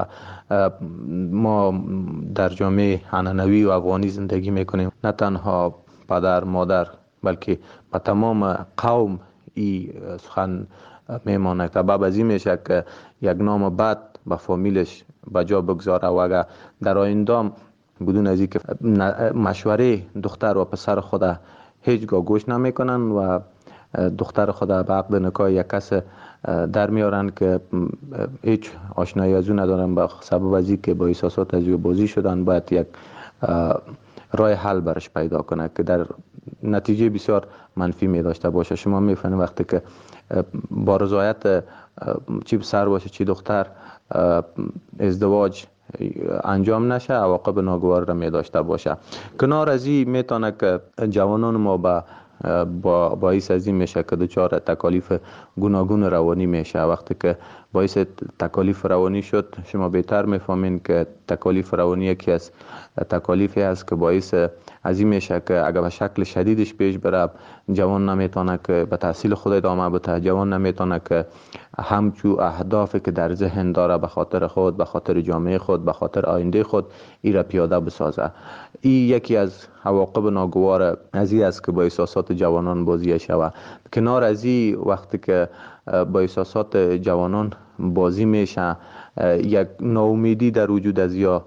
ما در جامعه عنعنوی و افغانی زندگی میکنیم. نه تنها پدر مادر بلکه به تمام قوم این سخن میمانه. سبب از این میشه که یک نام بد به فامیلش بجا بگذاره و اگر در آینده بدون از اینکه مشوره دختر و پسر خود هیچگاه گوش نمیکنن و دختر خود به عقد نکاح یک کس در میارن که هیچ آشنایی از او ندارن، به سبب از اینکه با احساسات از او بازی شدن، باید یک راه حل برش پیدا کنه که در نتیجه بسیار منفی می داشته باشه. شما میفهمید وقتی که با رضایت چی پسر باشه چی دختر ازدواج انجام نشه، عواقب ناگوار را می داشته باشه. کنار از این میتونه که جوانان ما با با باعث از این میشه که دچار تکالیف گوناگون روانی میشه. وقتی که باعث تکالیف روانی شد، شما بهتر میفهمین که تکالیف روانی یکی از تکالیفی است که باعث از این میشه که اگر به شکل شدیدش پیش بره، جوان نمیتونه که به تحصیل خود ادامه بده، جوان نمیتونه که همچو اهدافی که در ذهن داره به خاطر خود، به خاطر جامعه خود، به خاطر آینده خود ای را پیاده بسازه. این یکی از عواقب ناگوار از این است که با احساسات جوانان بازی شود. کنار از این وقتی که با احساسات جوانان بازی میشه، یک ناامیدی در وجود از یا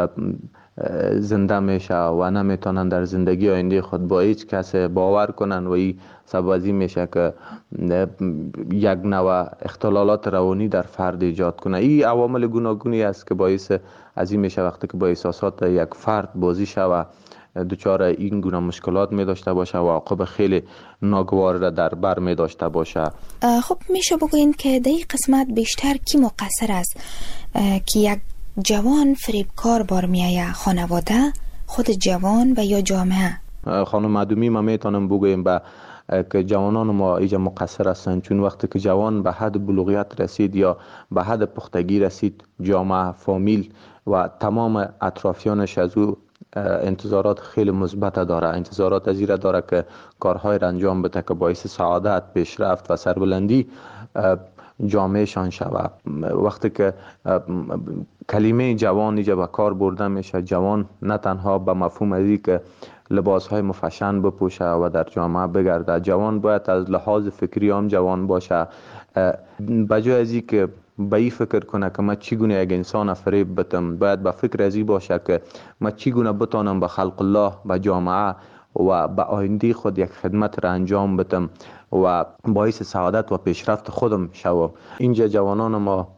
زنده میشه و نمیتونن در زندگی آینده خود با هیچ کس باور کنن و این سبب از این میشه که یک نوع اختلالات روانی در فرد ایجاد کنه. این عوامل گوناگونی است که باعث از این میشه وقتی که با احساسات یک فرد بازی شوه، دچار این گونه مشکلات می داشته باشه و عواقب خیلی ناگوار را در بر می داشته باشه. خب میشه بگوین که در این قسمت بیشتر کی مقصر است که یک جوان فریبکار بار میایه؟ خانواده، خود جوان و یا جامعه؟ خانم معدومی ما میتونم بگویم با که جوانان ما ایجا مقصر هستند، چون وقتی که جوان به حد بلوغیت رسید یا به حد پختگی رسید، جامعه، فامیل و تمام اطرافیانش از او انتظارات خیلی مثبت داره. انتظارات از این داره که کارهای را انجام بده که باعث سعادت، پیشرفت و سربلندی جامعه شان شود. وقتی که کلمه جوان اینجا به کار برده میشه، جوان نه تنها به مفهوم از این که لباس های مفشن بپوشه و در جامعه بگرده، جوان باید از لحاظ فکری هم جوان باشه. بجای از این که به این فکر کنه که من چگونه یک انسان فریب بتم، باید به فکر از این باشه که من چگونه بتانم به خلق الله، به جامعه و به آینده خود یک خدمت را انجام بدم و باعث سعادت و پیشرفت خودم شوم. اینجا جوانان ما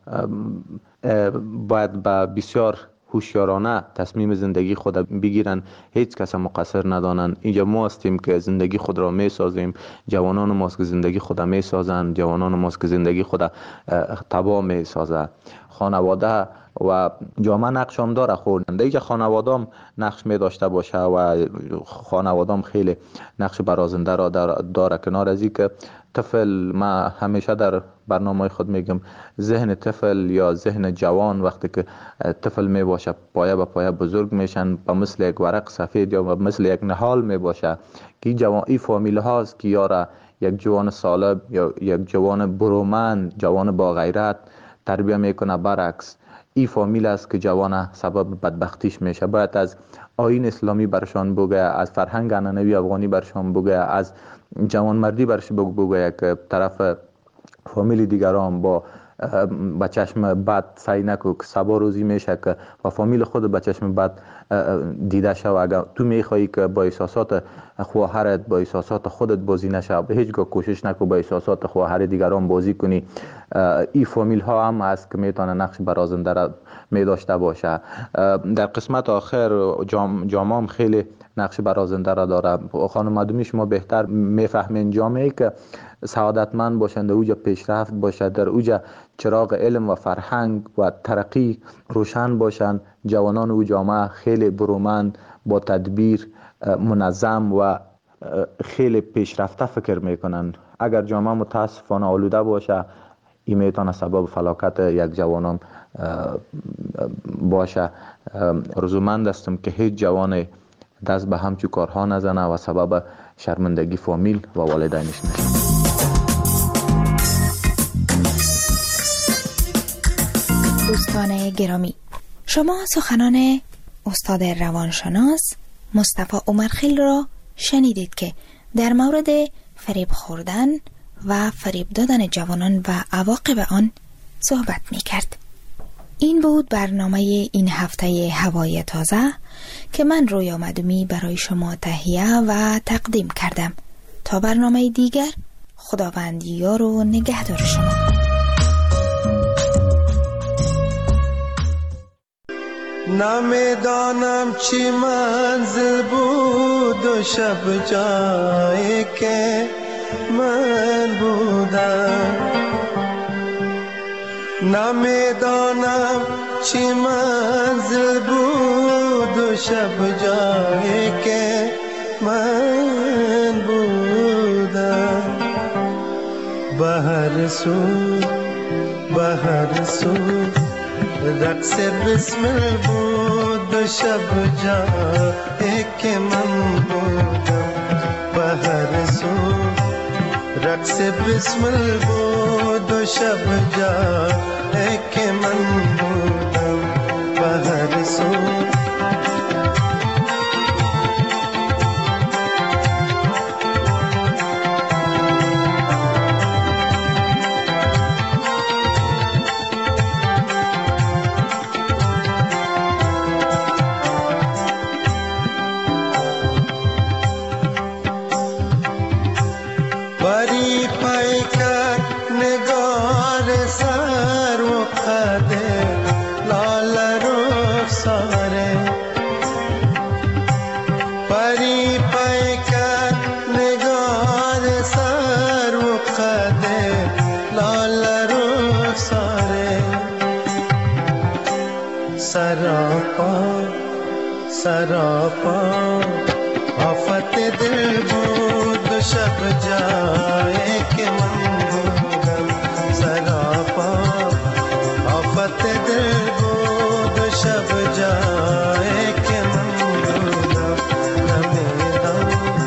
باید به بسیار هوشیارانه تصمیم زندگی خود بگیرن، هیچ کس مقصر ندانن. اینجا ما هستیم که زندگی خود را می سازیم، جوانان ماست که زندگی خود می سازن، جوانان ماست که زندگی خود تباه می سازن. خانواده و جامعه نقش هم داره، خورنده ای که خانواده هم نقش می داشته باشه و خانواده هم خیلی نقش برازنده را داره. کنار از این که طفل، ما همیشه در برنامه خود میگم ذهن طفل یا ذهن جوان وقتی که طفل می باشه پایه به پایه بزرگ میشن، به مثل یک ورق سفید یا مثل یک نهال می باشه که جوان ای فامیل هاست که یاره یک جوان سالم یا یک جوان برومند، جوان با غیرت تربیه میکنه. برعکس این فامیل است که جوان سبب بدبختیش میشه. باید از آیین اسلامی برشان بگه، از فرهنگ عنعنوی افغانی برشان بگه، از جوان مردی برش بگه که طرف فامیل دیگران با با چشم بد سعی نکو که سبا روزی میشه که با فامیل خود با چشم بد دیده شو. اگر تو میخوایی که با احساسات خواهرت، با احساسات خودت بازی نشه، به هیچگاه کوشش نکو با احساسات خواهر دیگران بازی کنی. این فامیل ها هم هست که میتونه نقش برازنده را می داشته باشه. در قسمت آخر جام جامعه خیلی نقش برازنده را داره. خانم معدومی شما بهتر میفهمین جامعه که سعادتمند باشند، در اوجا پیشرفت باشد، در اوجا چراغ علم و فرهنگ و ترقی روشن باشند، جوانان او جامعه خیلی برومند، با تدبیر، منظم و خیلی پیشرفته فکر میکنن. اگر جامعه متاسفانه آلوده باشه، این میتونه سبب فلاکت یک جوانان باشه. رضامند هستم که هیچ جوان دست به همچو کارها نزنه و سبب شرمندگی فامیل و والدینش نشه. دوستان گرامی، شما سخنان استاد روانشناس مصطفی عمرخیل را شنیدید که در مورد فریب خوردن و فریب دادن جوانان و عواقب آن صحبت می کرد. این بود برنامه این هفته هوای تازه که من رویا مدومی برای شما تهیه و تقدیم کردم. تا برنامه دیگر، خداوند یار و نگهدار شما. نمیدانم چی منزل بود و و شب جایی که من بودم، نمیدانم چی منزل بود و شب جایی که من بودم. به هر سو به هر سو رقص بسمل بود و شب جایی که من بودم. به هر سو رقص بسمل بود و شب جایی که من بودم. به هر سو सरापा आफत दिल बूद शब जाए के मन बूदम। सरापा आफत दिल बूद शब जाए के मन बूदम। नमेदम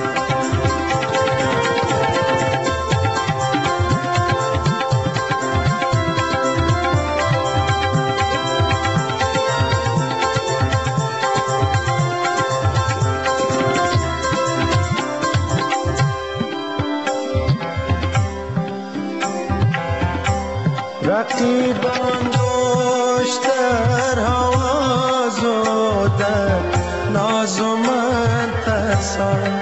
رقیبان دوش در حواز و در ناز و من ترسان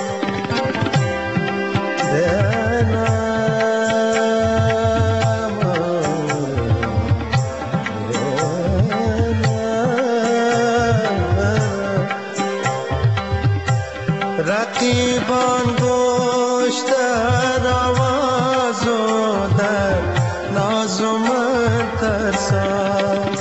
رقیبان دوش در حواز و در ناز و من ترسان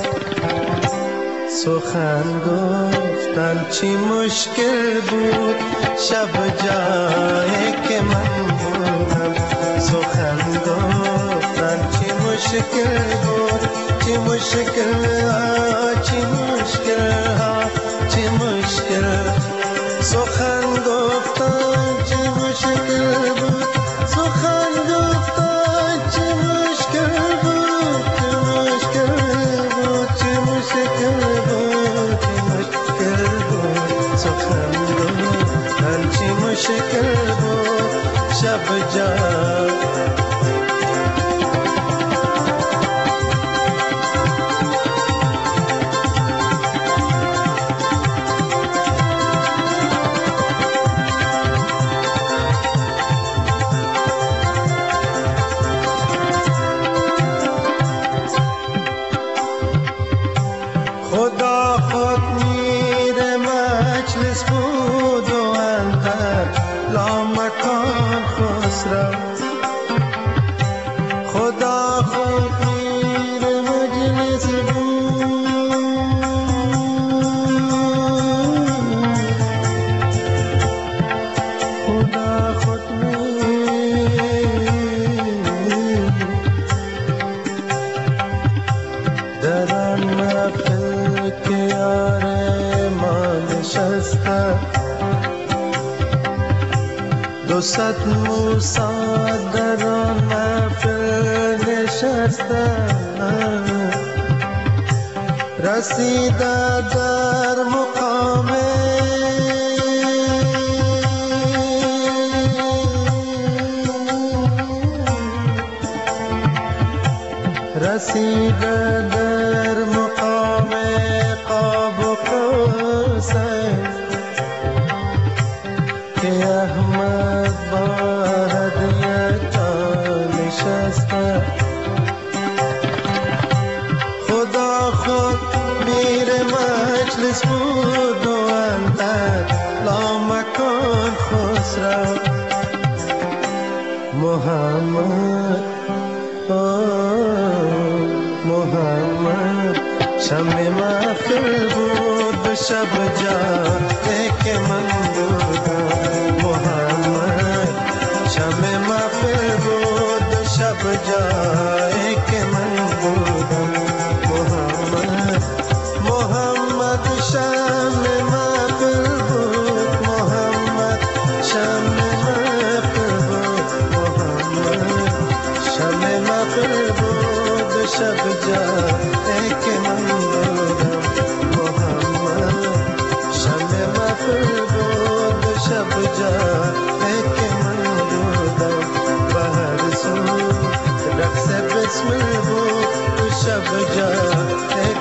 سخن گفتن چی مشکل بود شب جایی که من بودم. سخن گفتن چی مشکل بود چی مشکل ها چی مشکل ها چی مشکل. سخن گفتن چی مشکل بود سخن گفتن چی مشکل بود چی مشکل بود چی مشکل بود چی مشکل بود. سخن گفتن چی مشکل بود شب جان خدا خود میر مجلس بود خدا خود میر در آن محفل که یار ما نشسته دو صد موسی در آن محفل نشسته رسیده در مقام رسیده در مقام قاب و قوسین که احمد با هدیه جان نشسته خدا خود میر مجلس بود و اندر لامکان خسرو محمد محمد شمع محفل بود به شب جاده که من بودم محمد شمع محفل بود به شب جاده که من بودم محمد محمد شمع محفل بود محمد شمع محفل بود محمد شمع محفل بود به شب جاده که من بودم محمد شمع محفل بود به شب جاده که من بودم و هر سو رقص بسمل بود به شب جاده